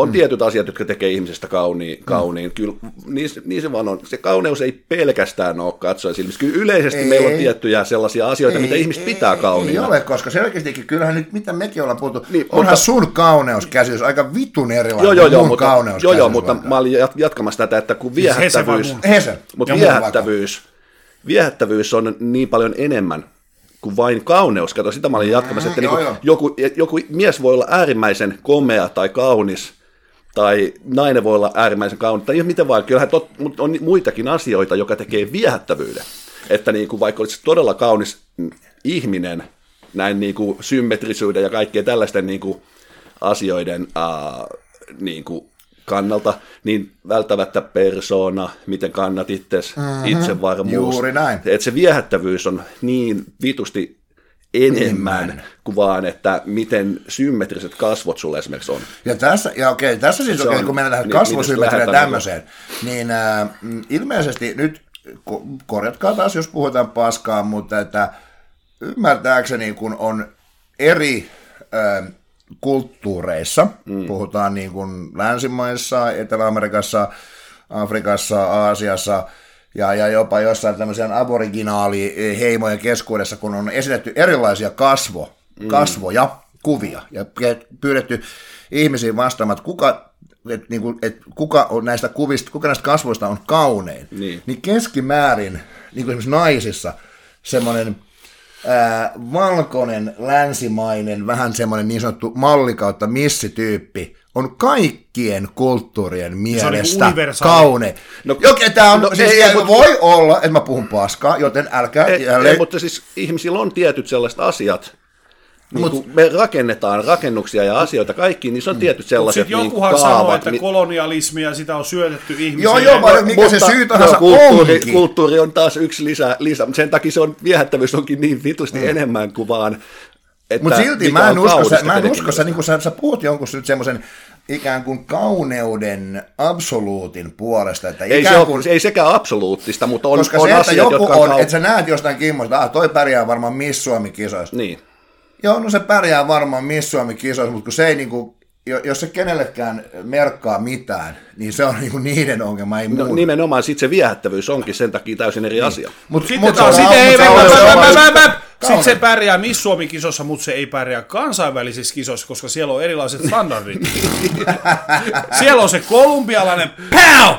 On mm. tietyt asiat, jotka tekee ihmisestä kauniin. kauniin. Mm. Kyllä, niin, niin se vaan on. Se kauneus ei pelkästään ole katsoen silmissä. Kyllä yleisesti ei, meillä on tiettyjä sellaisia asioita, ei, mitä ihmiset ei, pitää kauniina. Ei ole, koska selkeästikin kyllähän nyt, mitä mekin ollaan puhuttu, niin, onhan mutta, sun kauneuskäsitys aika vitun erilainen joo, joo, joo, mun mutta, kauneuskäsitys. Joo, joo, mutta mä olin jatkamassa tätä, että kun viehättävyys, mutta viehättävyys, viehättävyys on niin paljon enemmän kuin vain kauneus. Kato, sitä mä olin jatkamassa, että mm, niin joo, joku, joku mies voi olla äärimmäisen komea tai kaunis, tai nainen voi olla äärimmäisen kaunis, tai miten vaan. Kyllähän tot, on muitakin asioita, joka tekee viehättävyyden. Että niin kuin vaikka olisi todella kaunis ihminen, näin niin kuin symmetrisyyden ja kaikkien tällaisten niin kuin asioiden äh, niin kuin kannalta, niin välttämättä persoona, miten kannat itses, mm-hmm. itsevarmuus. Juuri näin. Että se viehättävyys on niin vitusti enemmän mm-hmm. kuin vaan, että miten symmetriset kasvot sulla esimerkiksi on. Ja tässä, ja okei, tässä siis, okei, on, kun mennään tähän niin, kasvosymmetriaan ja tämmöiseen, niin äh, ilmeisesti nyt, korjatkaa taas, jos puhutaan paskaa, mutta että ymmärtääkseni, kun on eri äh, kulttuureissa, mm. puhutaan niin kuin länsimaissa, Etelä-Amerikassa, Afrikassa, Aasiassa ja, ja jopa jossain tämmöisen aboriginaaliheimojen keskuudessa, kun on esitetty erilaisia kasvo, mm. kasvoja, kuvia ja pyydetty ihmisiin vastaamaan, että kuka, et, niin kuin, et kuka on näistä kuvista, kuka näistä kasvoista on kaunein, niin, niin keskimäärin niin kuin esimerkiksi naisissa semmoinen Ää, valkoinen, länsimainen, vähän semmoinen niin sanottu malli kautta missityyppi on kaikkien kulttuurien mielestä niin kaune. No, Joke, tää on, no, siis ei, ei, voi mutta, olla, että mä puhun paskaa, joten älkää ei, jälleen. Ei, mutta siis ihmisillä on tietyt sellaiset asiat, niin Mut, me rakennetaan rakennuksia ja asioita kaikkiin, niin se on tietyt sellaiset niin jokuhan kaavat. Sanoo, että kolonialismia, sitä on syötetty ihmisille. Joo, joo, vai mikä mutta, se syy tahansa kulttuuri, onkin. Kulttuuri on taas yksi lisä, lisä, mutta sen takia se on, viehättävyys onkin niin vitusti mm. enemmän kuin vaan, että mutta silti mä en usko, sä, mä en usko sä, niin sä, sä puhut jonkun nyt semmoisen ikään kuin kauneuden absoluutin puolesta. Että ei, ikään se kuin, ole, ei sekään absoluuttista, mutta on, koska on se, asiat, joku jotka on, on... että sä näet jostain kimmoista, että ah, toi pärjää varmaan Miss Suomi-kisoissa. Niin. Joo, no se pärjää varmaan Miss Suomi-kisoissa, mutta kun se ei niinku, jos se kenellekään merkkaa mitään, niin se on niinku niiden ongelma, ei no, muu. Nimenomaan sit se viehättävyys onkin sen takia täysin eri niin. asia. Mutta sitten taas, sitten ei, sitten se pärjää Miss Suomi-kisossa, mutta se ei pärjää kansainvälisissä kisoissa, koska siellä on erilaiset standardit. Siellä on se kolumbialainen pow!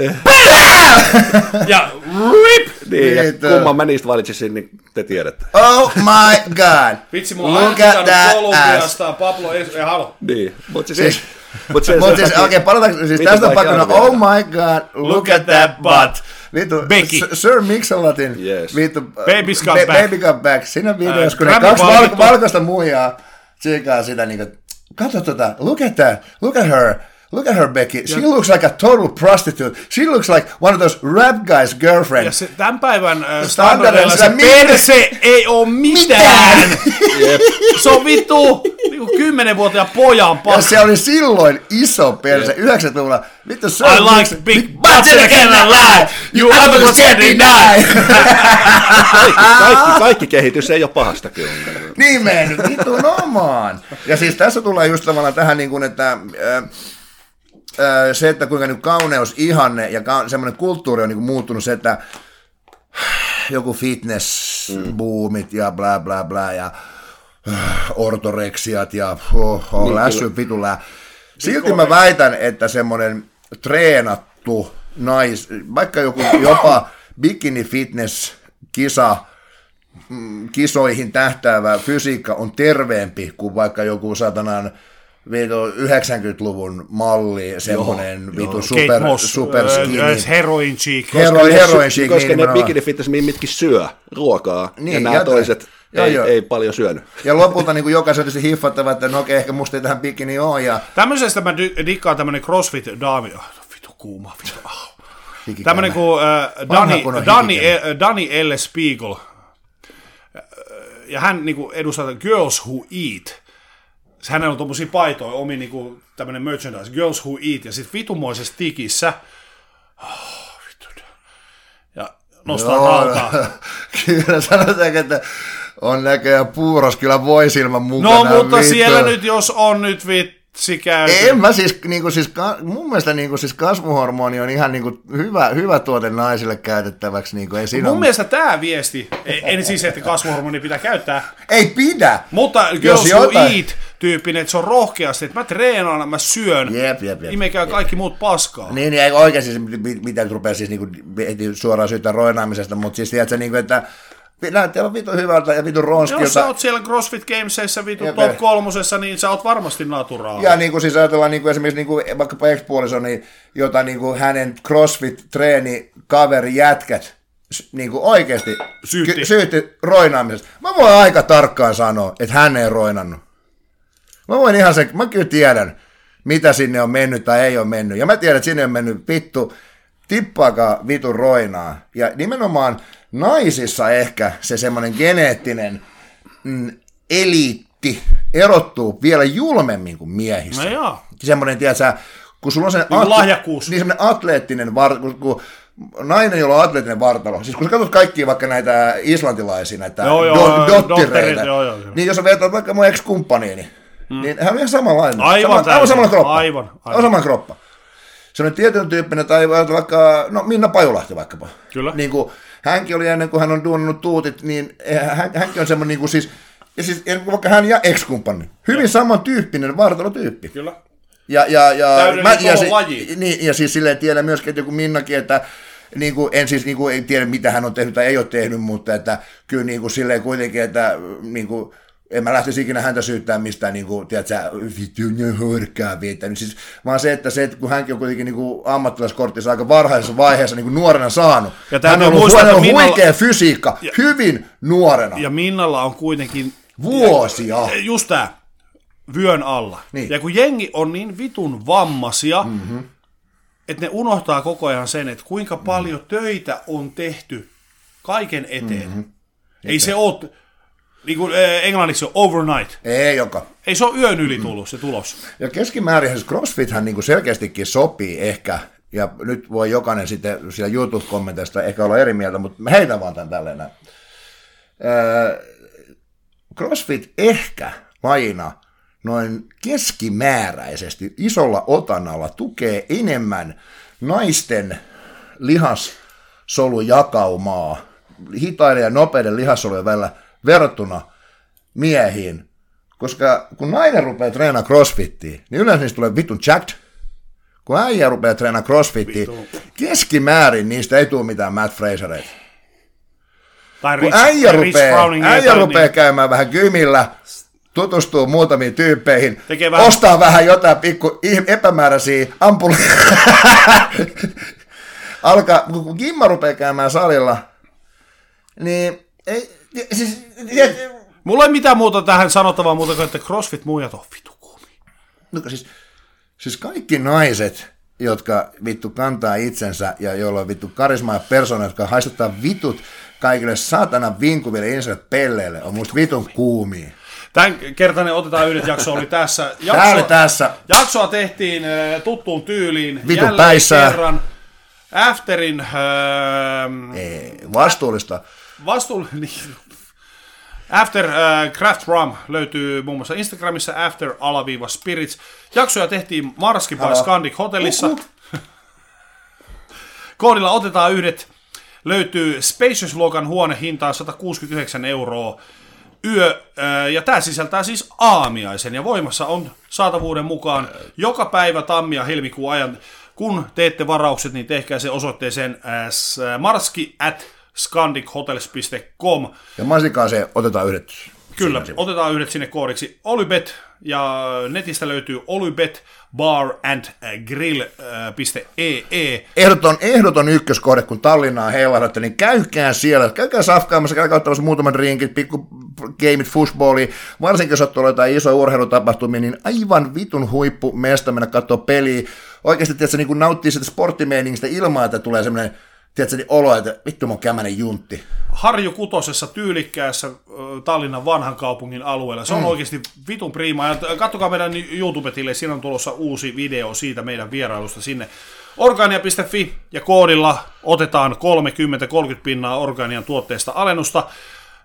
Pow! Ja rip! Niin, ja kumman mä niistä valitsisin, niin te tiedätte. Oh my god! Vitsi, mulla on aina pitänyt Kolumbiasta Pablo ja halo. Niin, mutta siis... Mutta se, Mut siis, okei, okay, palataanko, siis tästä on pakkana, oh my god, look, look at that butt. Vittu, Sir Mix-a-Lotin, yes. vittu, Baby's got be, back. Baby got back. Siinä videossa, kun ne kaksi val- valkoista muijaa tsiikaa sitä, niin kuin, katso tota, look at that, look at her. Look at her, Becky. She ja. looks like a total prostitute. She looks like one of those rap guys' girlfriend. Ja se tämän päivän äh, standardeilla se perse ei oo mitään. mitään. Se on vittu niinku kymmenvuotiaan pojan paska. Ja se oli silloin iso perse, yhdeksänkymmentäluvulla. Vittu, se I like big, big butts and I cannot lie. You ever can't deny. kaikki, kaikki, kaikki kehitys ei ole pahasta kyllä. Niin mennyt, vittu omaan. Ja siis tässä tulee just tavallaan tähän niin kuin, että... Äh, se, että kuinka nyt kauneus, ihanne ja ka- semmoinen kulttuuri on niin kuin muuttunut, se, että joku fitness-boomit ja bla bla bla ja ortoreksiat ja oh, oh, niin, lässy vitulää. Silti mä väitän, että semmoinen treenattu nais, vaikka joku jopa bikini-fitness-kisa, kisoihin tähtäävä fysiikka on terveempi kuin vaikka joku satanaan vitu yhdeksänkymmentäluvun malli, semmoinen vitu super, super skinny. Heroin cheek. Heroin, heroin cheek. Koska ne bikini fitness mitkin syö ruokaa, niin, ja nämä ja toiset joo, ei, joo. ei paljon syönyt. Ja lopulta niin jokaisen on hiffattava, että no okei, ehkä musta ei tähän bikini ole. Ja... Tämmöisestä mä dikkaan tämmöinen CrossFit-daami. Oh, vitu kuuma, vitu. Oh. Tämmöinen kuin uh, Danny, Danny, Danny L. Spiegel. Ja hän niin kuin edustaa Girls Who Eat. Hänellä on tommosia paitoja, omi niinku tämmönen merchandise, Girls Who Eat, ja sit vitumoisessa tikissä, oh, vittu, ja nostaa rautaa. Kyllä sanotaanko, että on näköjään puuros kyllä voisilman mukana. No, mutta vittu. Siellä nyt, jos on nyt vittu, käyty. En mä siis, niinku, siis mun mielestä niinku, siis kasvuhormoni on ihan niinku, hyvä, hyvä tuote naisille käytettäväksi. Niinku, ei siinä mun on... mielestä tämä viesti, en siis, että kasvuhormoni pitää käyttää. Ei pidä! Mutta girls who eat-tyyppinen, että se on rohkeasti, että mä treenaan, mä syön, jep, jep, jep, imekää jep, kaikki muut paskaa. Niin, niin oikein siis, mitä nyt rupeaa siis niinku, suoraan syyttää roinaamisesta, mutta siis tiedätkö, niinku, että näyttää aivan vitun hyvältä ja vitun ronskilta. Jos sä oot siellä CrossFit Gamesissa vitun ja top kolmosessa, niin sä oot varmasti naturaali. Ja niin kuin siis ajatellaan niin kuin esimerkiksi niin kuin vaikkapa ex-puoliso, niin, jota niin kuin hänen CrossFit-treeni kaveri jätkät niin kuin oikeasti syytti. syytti roinaamisesta. Mä voin aika tarkkaan sanoa, että hän ei roinannut. Mä voin ihan sen, mä kyllä tiedän, mitä sinne on mennyt tai ei ole mennyt. Ja mä tiedän, että sinne on mennyt vittu, tippaakaan vitun roinaa. Ja nimenomaan naisissa ehkä se semmoinen geneettinen mm, eliitti erottuu vielä julmemmin kuin miehissä. No joo. Semmoinen, tiedätkö, kun sulla on se niin lahjakkuus. Niin semmoinen atleettinen vartalo, kun nainen, jolla on atleettinen vartalo, siis kun sä katsot kaikkia vaikka näitä islantilaisia, näitä joo, joo, do, dottireita, joo, joo, joo. niin jos sä vertaat vaikka mun ex-kumppaniini, hmm. niin hän on ihan samanlainen. Aivan Sama, aivan samalla kroppa. Aivan, aivan. Aivan samalla kroppa. Se on tietyn tyyppinen, tai vaikka, no Minna Pajulahti vaikkapa. Kyllä. Niin kuin, hänkin oli ennen kuin hän on duunannut tuutit, niin hän, hänkin on semmoinen niin kuin siis, ja siis vaikka hän ja ex-kumppani, hyvin ja. Samantyyppinen vartalotyyppi. Kyllä. Ja, ja, ja, mä, ja, si, laji. Niin, ja siis silleen tiedän myöskin, että joku Minnakin, että niin kuin, en siis niin kuin, ei tiedä, mitä hän on tehnyt tai ei ole tehnyt, mutta että kyllä niin kuin, silleen kuitenkin, että niin kuin, en mä lähtisi ikinä häntä syyttämään mistään, niin kuin, tiedätkö, vittu, ne hörkkää viettänyt. Siis, vaan se, että se, että kun hänkin on kuitenkin niin kuin ammattilaiskortissa aika varhaisessa vaiheessa niin kuin nuorena saanut. Ja hän on ollut, muistaa, hän on ollut Minnalla... huikea fysiikka, ja, hyvin nuorena. Ja Minnalla on kuitenkin... Vuosia. Just tää, vyön alla. Niin. Ja kun jengi on niin vitun vammaisia, mm-hmm. että ne unohtaa koko ajan sen, että kuinka paljon mm-hmm. töitä on tehty kaiken eteen. Mm-hmm. Ei se ole... Niin kuin englanniksi on overnight. Ei joka. Ei se ole yön yli tullut se tulos. Ja keskimäärin CrossFithän niin kuin selkeästikin sopii ehkä, ja nyt voi jokainen sitten siellä YouTube-kommenteista ehkä olla eri mieltä, mutta mä heitän vaan tämän tälleen näin. Öö, CrossFit ehkä lajina noin keskimääräisesti isolla otannalla tukee enemmän naisten lihassolujakauma hitaiden ja nopeiden lihassolujen välillä verrattuna miehiin, koska kun nainen rupeaa treenaamaan crossfittiin, niin yleensä niistä tulee vitun jacked. Kun äijä rupeaa treenaamaan crossfittiin, keskimäärin niistä ei tule mitään Matt Frasereita. Tai kun Rich, äijä Rich rupeaa, äijä rupeaa niin. käymään vähän kymillä, tutustuu muutamiin tyyppeihin, vähän... ostaa vähän jotain pikku epämääräisiä ampuleita. Alkaa, kun Kimma rupeaa käymään salilla, niin ei... Siis, ja, mulla ei mitään muuta tähän sanottavaa muuta kuin, että CrossFit-muijat on vitu kuumia. No, siis, siis kaikki naiset, jotka vittu kantaa itsensä ja joilla on vittu karismaa ja persoona, jotka haistuttaa vitut kaikille saatanan vinkuville ihmisille pelleille, on musta vitun kuumia. Tämän kertainen Otetaan yhdet jakso oli tässä. Jakso, Tää oli tässä. Jaksoa tehtiin äh, tuttuun tyyliin. Vitun jälleen päissään. Kerran. Afterin... Äh, Ei, vastuullista. Vastuullinen... After uh, Craft Rum löytyy muun muassa Instagramissa after-spirits. Jaksoja tehtiin Marski by Scandic Hotellissa. Uh-huh. Koodilla Otetaan yhdet löytyy Spacious-luokan huone hintaan sata kuusikymmentäyhdeksän euroa yö. Uh, ja tämä sisältää siis aamiaisen ja voimassa on saatavuuden mukaan joka päivä tammi- ja helmikuun ajan. Kun teette varaukset, niin tehkää se osoitteeseen uh, marski at scandichotels piste com. Ja mansikaan se Otetaan yhdet. Kyllä, Otetaan yhdet sinne koodiksi. Olybet, ja netistä löytyy olybet bar and grill piste e e. Ehdoton, ehdoton ykköskohde, kun Tallinnaa heilahdatte, niin käykää siellä. Käykää safkaamassa, käykää ottamassa muutaman rinkin, pikku gameit, fushballia. Varsinkin jos olet jotain isoja urheilutapahtumia, niin aivan vitun huippu mesta mennä katsoa peliä. Oikeasti, tiedätkö, niin kun nauttii sitä sporttimeiningistä ilman, että tulee semmoinen tiedätkö, niin olo, että vittu mun kämänen juntti. Harju Kutosessa tyylikkäässä Tallinnan vanhan kaupungin alueella. Se on mm. oikeasti vitun priima. Ja katsokaa meidän YouTube-tille, siinä on tulossa uusi video siitä meidän vierailusta sinne. Organia piste fi ja koodilla otetaan kolmekymmentä kolmekymmentä pinnaa Organian tuotteesta alennusta.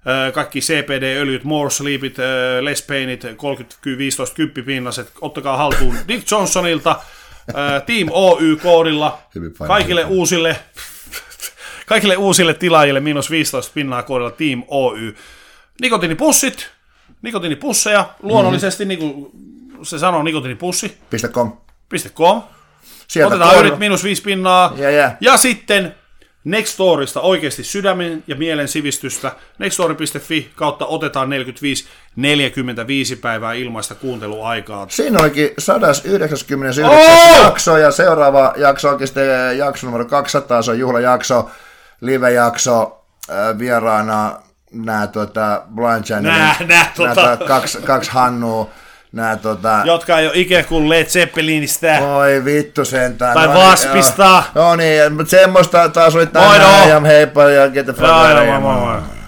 kaikki C P D-öljyt, More Sleepit, Less Painit, kolmekymmentä viisitoista kymmenen pinnaset, ottakaa haltuun Dick Johnsonilta, Team O Y-koodilla, kaikille uusille, kaikille uusille tilaajille miinus viisitoista pinnaa koodilla Team O Y. Nikotiinipussit, nikotiinipusseja, luonnollisesti, mm-hmm. niin kuin se sanoo, nikotiinipussi. .com. .com. Sieltä otetaan yrit miinus viisi pinnaa. Ja, ja. ja sitten Nextorista oikeasti sydämen ja mielen sivistystä. Nextori piste fi kautta otetaan neljäkymmentäviisi, neljäkymmentäviisi päivää ilmaista kuunteluaikaa. Siinä olikin sata yhdeksänkymmentäyhdeksän oh! jakso ja seuraava jakso onkin sitten jakso numero kaksisataa. Se on juhlajakso, live-jakso, äh, vieraana nämä tuota, Blind Channelin, nää, nää, tota... kaksi, kaksi Hannua. Nää, tota... jotka ei ole ikään kuin Led Zeppelinistä. Oi vittu sentään. Tai no, Waspista. No niin, mutta semmoista taas oli tänään. Ja heippa ja get the fuck out.